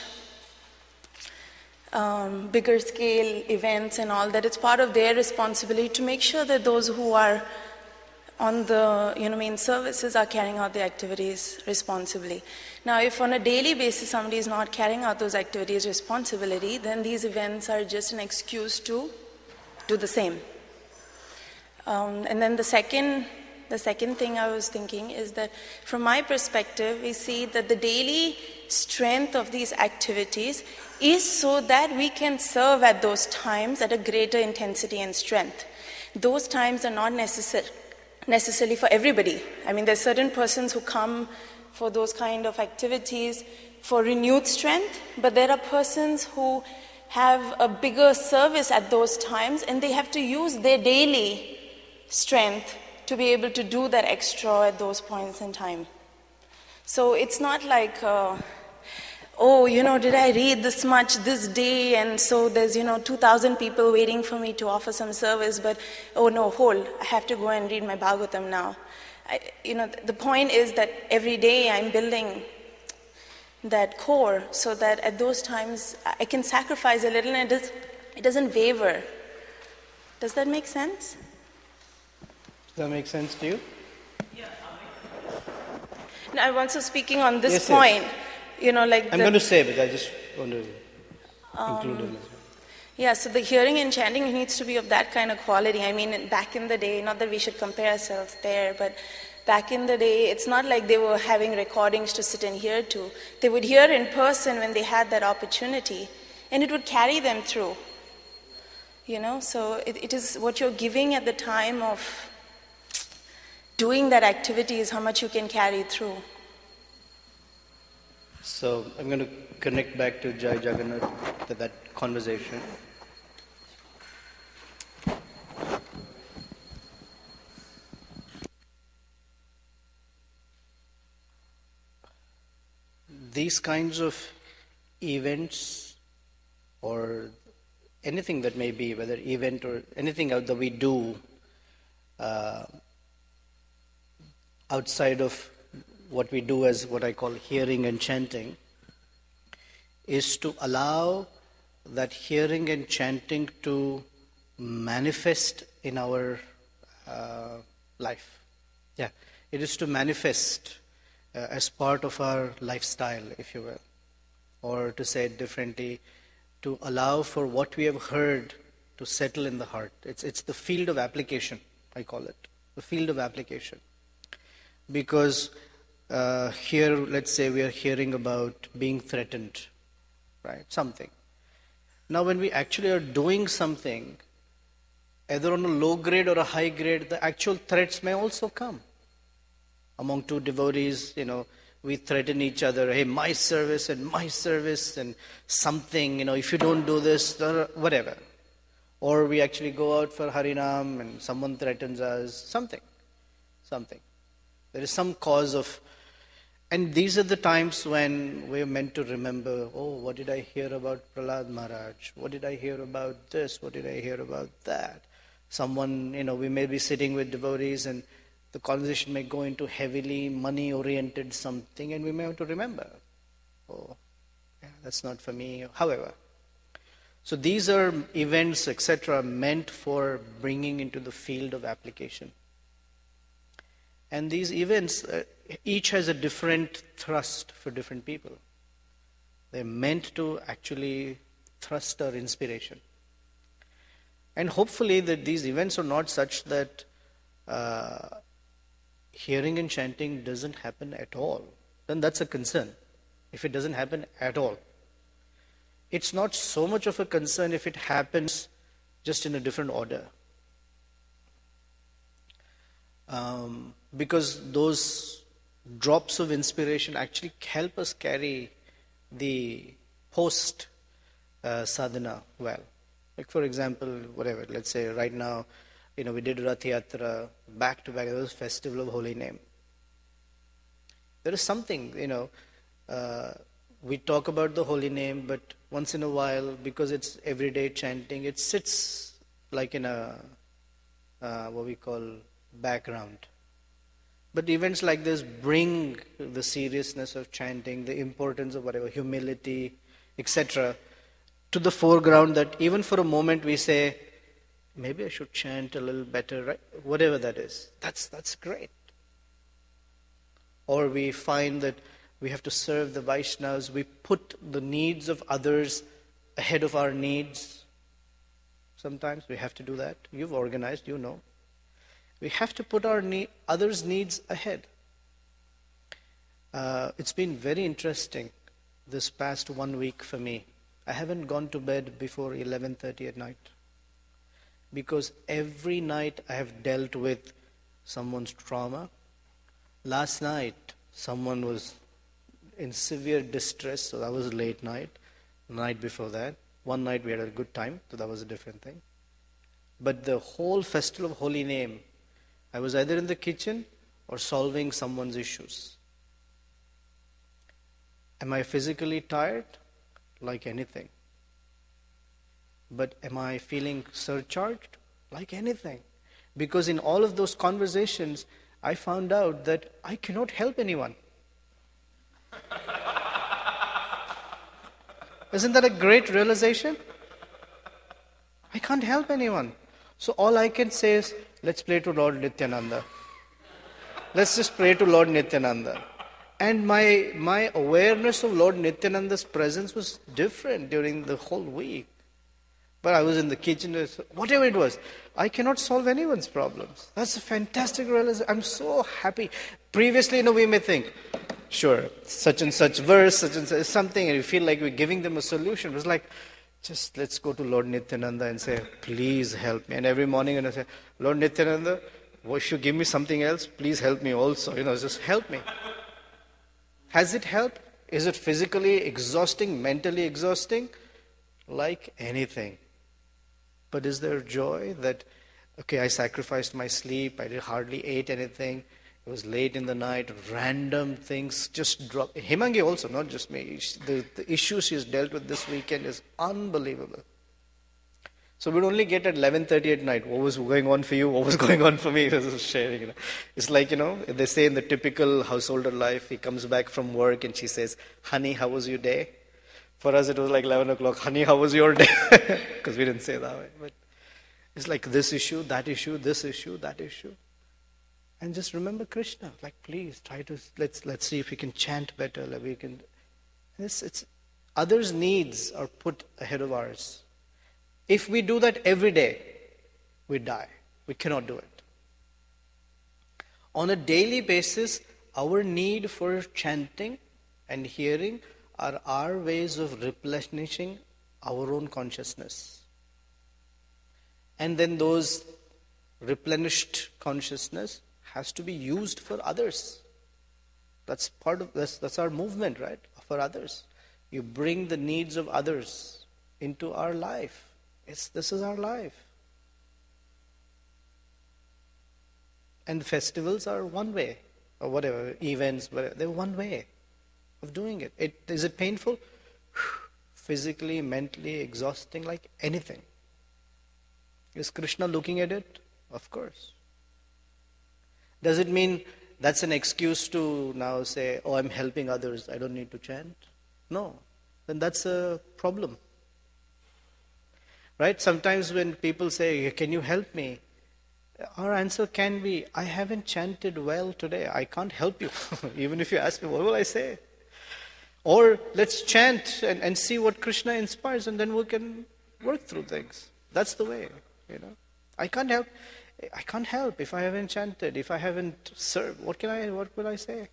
um, bigger scale events and all, that it's part of their responsibility to make sure that those who are on the you know main services are carrying out the activities responsibly. Now, if on a daily basis somebody is not carrying out those activities responsibility, then these events are just an excuse to do the same. Um, and then the second, the second thing I was thinking is that from my perspective, we see that the daily strength of these activities is so that we can serve at those times at a greater intensity and strength. Those times are not necessary. necessarily for everybody. I mean, there's certain persons who come for those kind of activities for renewed strength, but there are persons who have a bigger service at those times and they have to use their daily strength to be able to do that extra at those points in time. So it's not like, uh, oh, you know, did I read this much this day, and so there's, you know, two thousand people waiting for me to offer some service, but, oh no, hold, I have to go and read my Bhagavatam now. I, you know, the point is that every day I'm building that core so that at those times I can sacrifice a little and it, does, it doesn't waver. Does that make sense? Does that make sense to you? Yeah. Now, I'm also speaking on this yes, point. Yes. You know, like I'm the, going to say, but I just want to um, include it as well. Yeah, so the hearing and chanting needs to be of that kind of quality. I mean, back in the day, not that we should compare ourselves there, but back in the day, it's not like they were having recordings to sit and hear to. They would hear in person when they had that opportunity, and it would carry them through. You know, so it, it is what you're giving at the time of doing that activity is how much you can carry through. So I'm going to connect back to Jai Jagannath, to that conversation. These kinds of events or anything that may be, whether event or anything that we do uh, outside of what we do as what I call hearing and chanting, is to allow that hearing and chanting to manifest in our uh, life. Yeah, it is to manifest uh, as part of our lifestyle, if you will. Or to say it differently, to allow for what we have heard to settle in the heart. It's, it's the field of application, I call it, the field of application. Because Uh, here, let's say we are hearing about being threatened, right? Something. Now, when we actually are doing something, either on a low grade or a high grade, the actual threats may also come. Among two devotees, you know, we threaten each other, hey, my service and my service and something, you know, if you don't do this, whatever. Or we actually go out for Harinam and someone threatens us, something, something. There is some cause of. And these are the times when we're meant to remember, oh, what did I hear about Prahlad Maharaj? What did I hear about this? What did I hear about that? Someone, you know, we may be sitting with devotees and the conversation may go into heavily money-oriented something, and we may have to remember, oh, yeah, that's not for me. However, So these are events, et cetera, meant for bringing into the field of application. And these events, uh, each has a different thrust for different people. They're meant to actually thrust our inspiration. And hopefully that these events are not such that uh, hearing and chanting doesn't happen at all. Then that's a concern, if it doesn't happen at all. It's not so much of a concern if it happens just in a different order. Um, because those drops of inspiration actually help us carry the post uh, sadhana well. Like for example, whatever, let's say right now, you know, we did Rath Yatra back to back. It was Festival of Holy Name. There is something, you know, uh, we talk about the holy name, but once in a while, because it's everyday chanting, it sits like in a, uh, what we call background. But events like this bring the seriousness of chanting, the importance of whatever, humility, et cetera, to the foreground, that even for a moment we say, maybe I should chant a little better, right? Whatever that is. That's, that's great. Or we find that we have to serve the Vaishnavas. We put the needs of others ahead of our needs. Sometimes we have to do that. You've organized, you know. We have to put our need, others' needs ahead. Uh, it's been very interesting this past one week for me. I haven't gone to bed before eleven thirty at night. Because every night I have dealt with someone's trauma. Last night, someone was in severe distress, so that was late night. The night before that, one night we had a good time, so that was a different thing. But the whole Festival of Holy Name, I was either in the kitchen or solving someone's issues. Am I physically tired? Like anything. But am I feeling surcharged? Like anything. Because in all of those conversations, I found out that I cannot help anyone. Isn't that a great realization? I can't help anyone. So all I can say is, let's pray to Lord Nityananda. Let's just pray to Lord Nityananda. And my my awareness of Lord Nityananda's presence was different during the whole week. But I was in the kitchen, whatever it was. I cannot solve anyone's problems. That's a fantastic realization. I'm so happy. Previously, you know, we may think, sure, such and such verse, such and such something, and you feel like we're giving them a solution. It was like, just let's go to Lord Nityananda and say, please help me. And every morning, and I say, Lord Nityananda, if you give me something else, please help me also. You know, just help me. Has it helped? Is it physically exhausting, mentally exhausting? Like anything. But is there joy that, okay, I sacrificed my sleep, I hardly ate anything, it was late in the night, random things just dropped. Himangi also, not just me. The, the issues she's dealt with this weekend is unbelievable. So we'd only get at eleven thirty at night. What was going on for you? What was going on for me? This is sharing. You know. It's like, you know, they say in the typical householder life, he comes back from work and she says, honey, how was your day? For us, it was like eleven o'clock. Honey, how was your day? Because we didn't say that way. But it's like this issue, that issue, this issue, that issue. And just remember Krishna. Like, please, try to, let's let's see if we can chant better. Like we can. It's, it's, others' needs are put ahead of ours. If we do that every day, we die. We cannot do it. On a daily basis, our need for chanting and hearing are our ways of replenishing our own consciousness. And then those replenished consciousness has to be used for others. That's part of that's, that's our movement, right? For others. You bring the needs of others into our life. It's, this is our life. And festivals are one way, or whatever, events, whatever, they're one way of doing it. it. Is it painful? Physically, mentally, exhausting, like anything. Is Krishna looking at it? Of course. Does it mean that's an excuse to now say, oh, I'm helping others, I don't need to chant? No. Then that's a problem. Right? Sometimes when people say, can you help me? Our answer can be, I haven't chanted well today. I can't help you. Even if you ask me, what will I say? Or let's chant and, and see what Krishna inspires, and then we can work through things. That's the way, you know. I can't help. I can't help if I haven't chanted, if I haven't served. What can I? What will I say?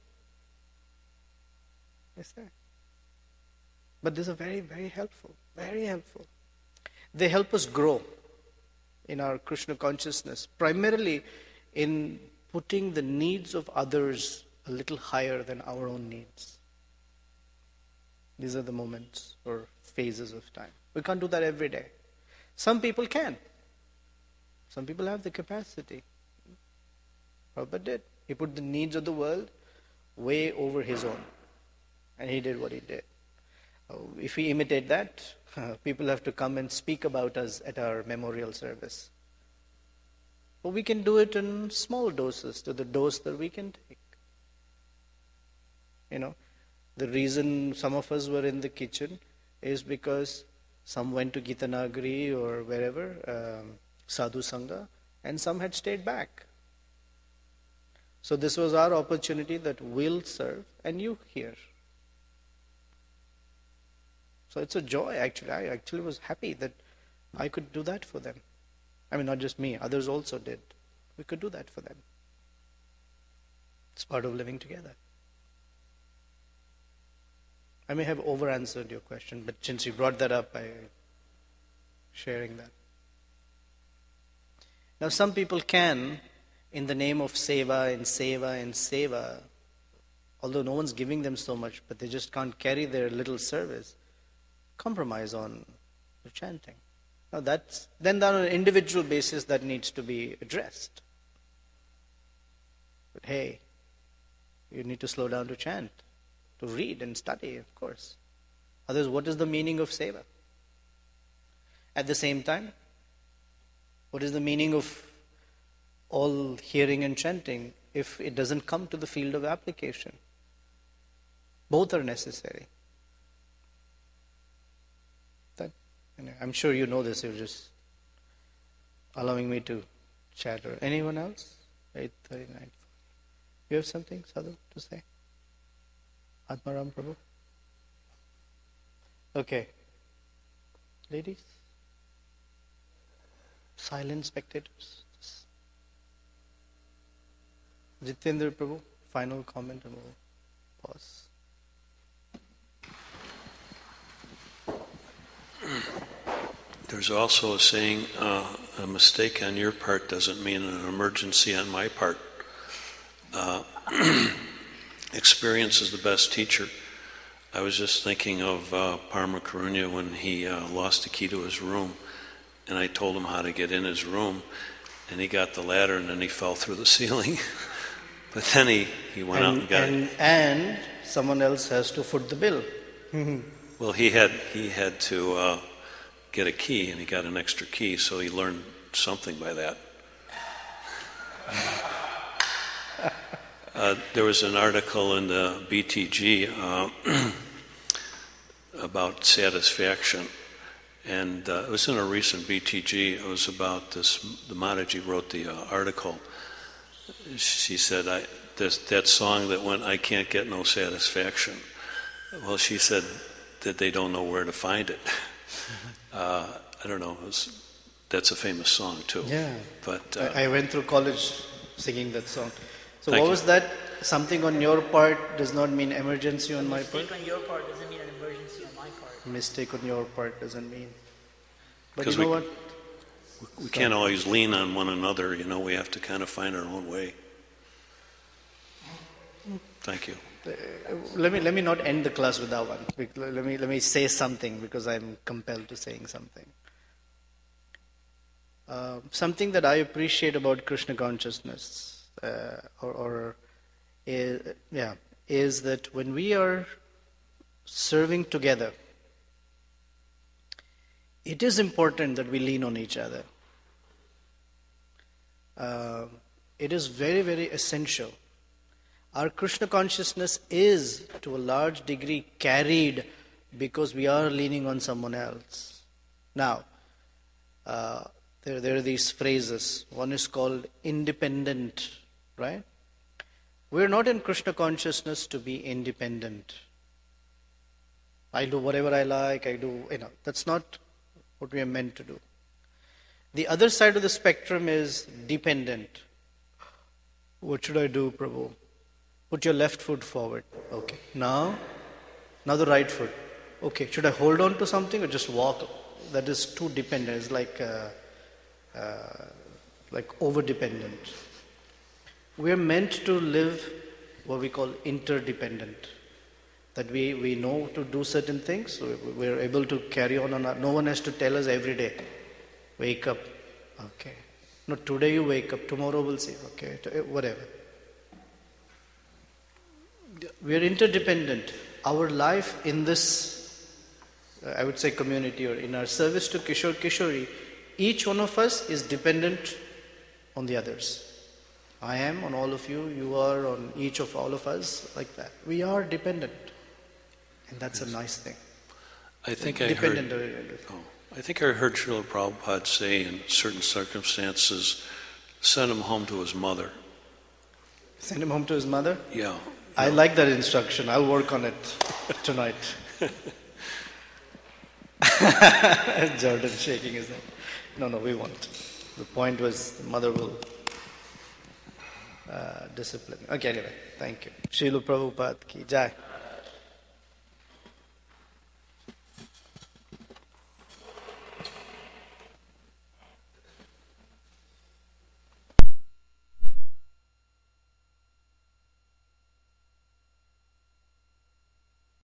I say. But these are very, very helpful. Very helpful. They help us grow in our Krishna consciousness, primarily in putting the needs of others a little higher than our own needs. These are the moments or phases of time. We can't do that every day. Some people can. Some people have the capacity. Prabhupada did. He put the needs of the world way over his own. And he did what he did. If we imitate that, people have to come and speak about us at our memorial service. But we can do it in small doses, to the dose that we can take. You know, the reason some of us were in the kitchen is because some went to Gitanagari or wherever, um, Sadhu Sangha, and some had stayed back. So this was our opportunity that we'll serve, and you here. So it's a joy, actually. I actually was happy that I could do that for them. I mean, not just me, others also did. We could do that for them. It's part of living together. I may have over-answered your question, but since you brought that up, I'm sharing that. Now, some people can, in the name of seva and seva and seva, although no one's giving them so much, but they just can't carry their little service, compromise on the chanting. Now, that's then on an individual basis that needs to be addressed. But hey, you need to slow down to chant, to read and study, of course. Otherwise, what is the meaning of seva? At the same time, what is the meaning of all hearing and chanting if it doesn't come to the field of application? Both are necessary. That, I'm sure you know this, you're just allowing me to chatter. Anyone else? eight thirty-nine. You have something, Sadhu, to say? Atmaram Prabhu? Okay. Ladies? Silent spectators? Jitendra Prabhu, final comment and we'll pause. There's also a saying, uh, a mistake on your part doesn't mean an emergency on my part. Uh, experience is the best teacher. I was just thinking of uh, Parma Karunya when he uh, lost the key to his room, and I told him how to get in his room, and he got the ladder and then he fell through the ceiling. But then he, he went and, out and got and, it. And someone else has to foot the bill. Well, he had he had to uh, get a key, and he got an extra key, so he learned something by that. Uh, there was an article in the B T G uh, about satisfaction, and uh, it was in a recent B T G. It was about this. The Mataji wrote the uh, article. She said, I, this, that song that went, I can't get no satisfaction. Well, she said that they don't know where to find it. Uh, I don't know. It was, that's a famous song, too. Yeah. But uh, I, I went through college singing that song. So Thank what you. was that? Something on your part does not mean emergency on my part? Mistake on your part doesn't mean an emergency on my part. Mistake on your part doesn't mean. But 'Cause you know we- what? we can't always lean on one another. You know, we have to kind of find our own way. Thank you. Uh, let me let me not end the class with that one. Let me let me say something because I'm compelled to saying something. Uh, something that I appreciate about Krishna consciousness, uh, or, or is, yeah, is that when we are serving together, it is important that we lean on each other. Uh, it is very, very essential. Our Krishna consciousness is, to a large degree, carried because we are leaning on someone else. Now, uh, there, there are these phrases. One is called independent, right? We're not in Krishna consciousness to be independent. I do whatever I like, I do, you know, that's not what we are meant to do. The other side of the spectrum is dependent. What should I do, Prabhu? Put your left foot forward. Okay. Now, now the right foot. Okay. Should I hold on to something or just walk? That is too dependent. It's like uh, uh, like over-dependent. We are meant to live what we call interdependent. That we, we know to do certain things, so we are able to carry on. on our, no one has to tell us every day, wake up. Okay. No, today you wake up, tomorrow we'll see. Okay, whatever. We are interdependent. Our life in this, I would say, community or in our service to Kishore Kishori, each one of us is dependent on the others. I am on all of you, you are on each of all of us, like that. We are dependent. And that's yes. a nice thing. I think I dependent heard, oh, I think I heard Srila Prabhupada say in certain circumstances, send him home to his mother. Send him home to his mother? Yeah. I yeah. like that instruction. I'll work on it tonight. Jordan shaking his head. No, no, we won't. The point was the mother will uh, discipline. Okay, anyway, thank you. Srila Prabhupada ki jai.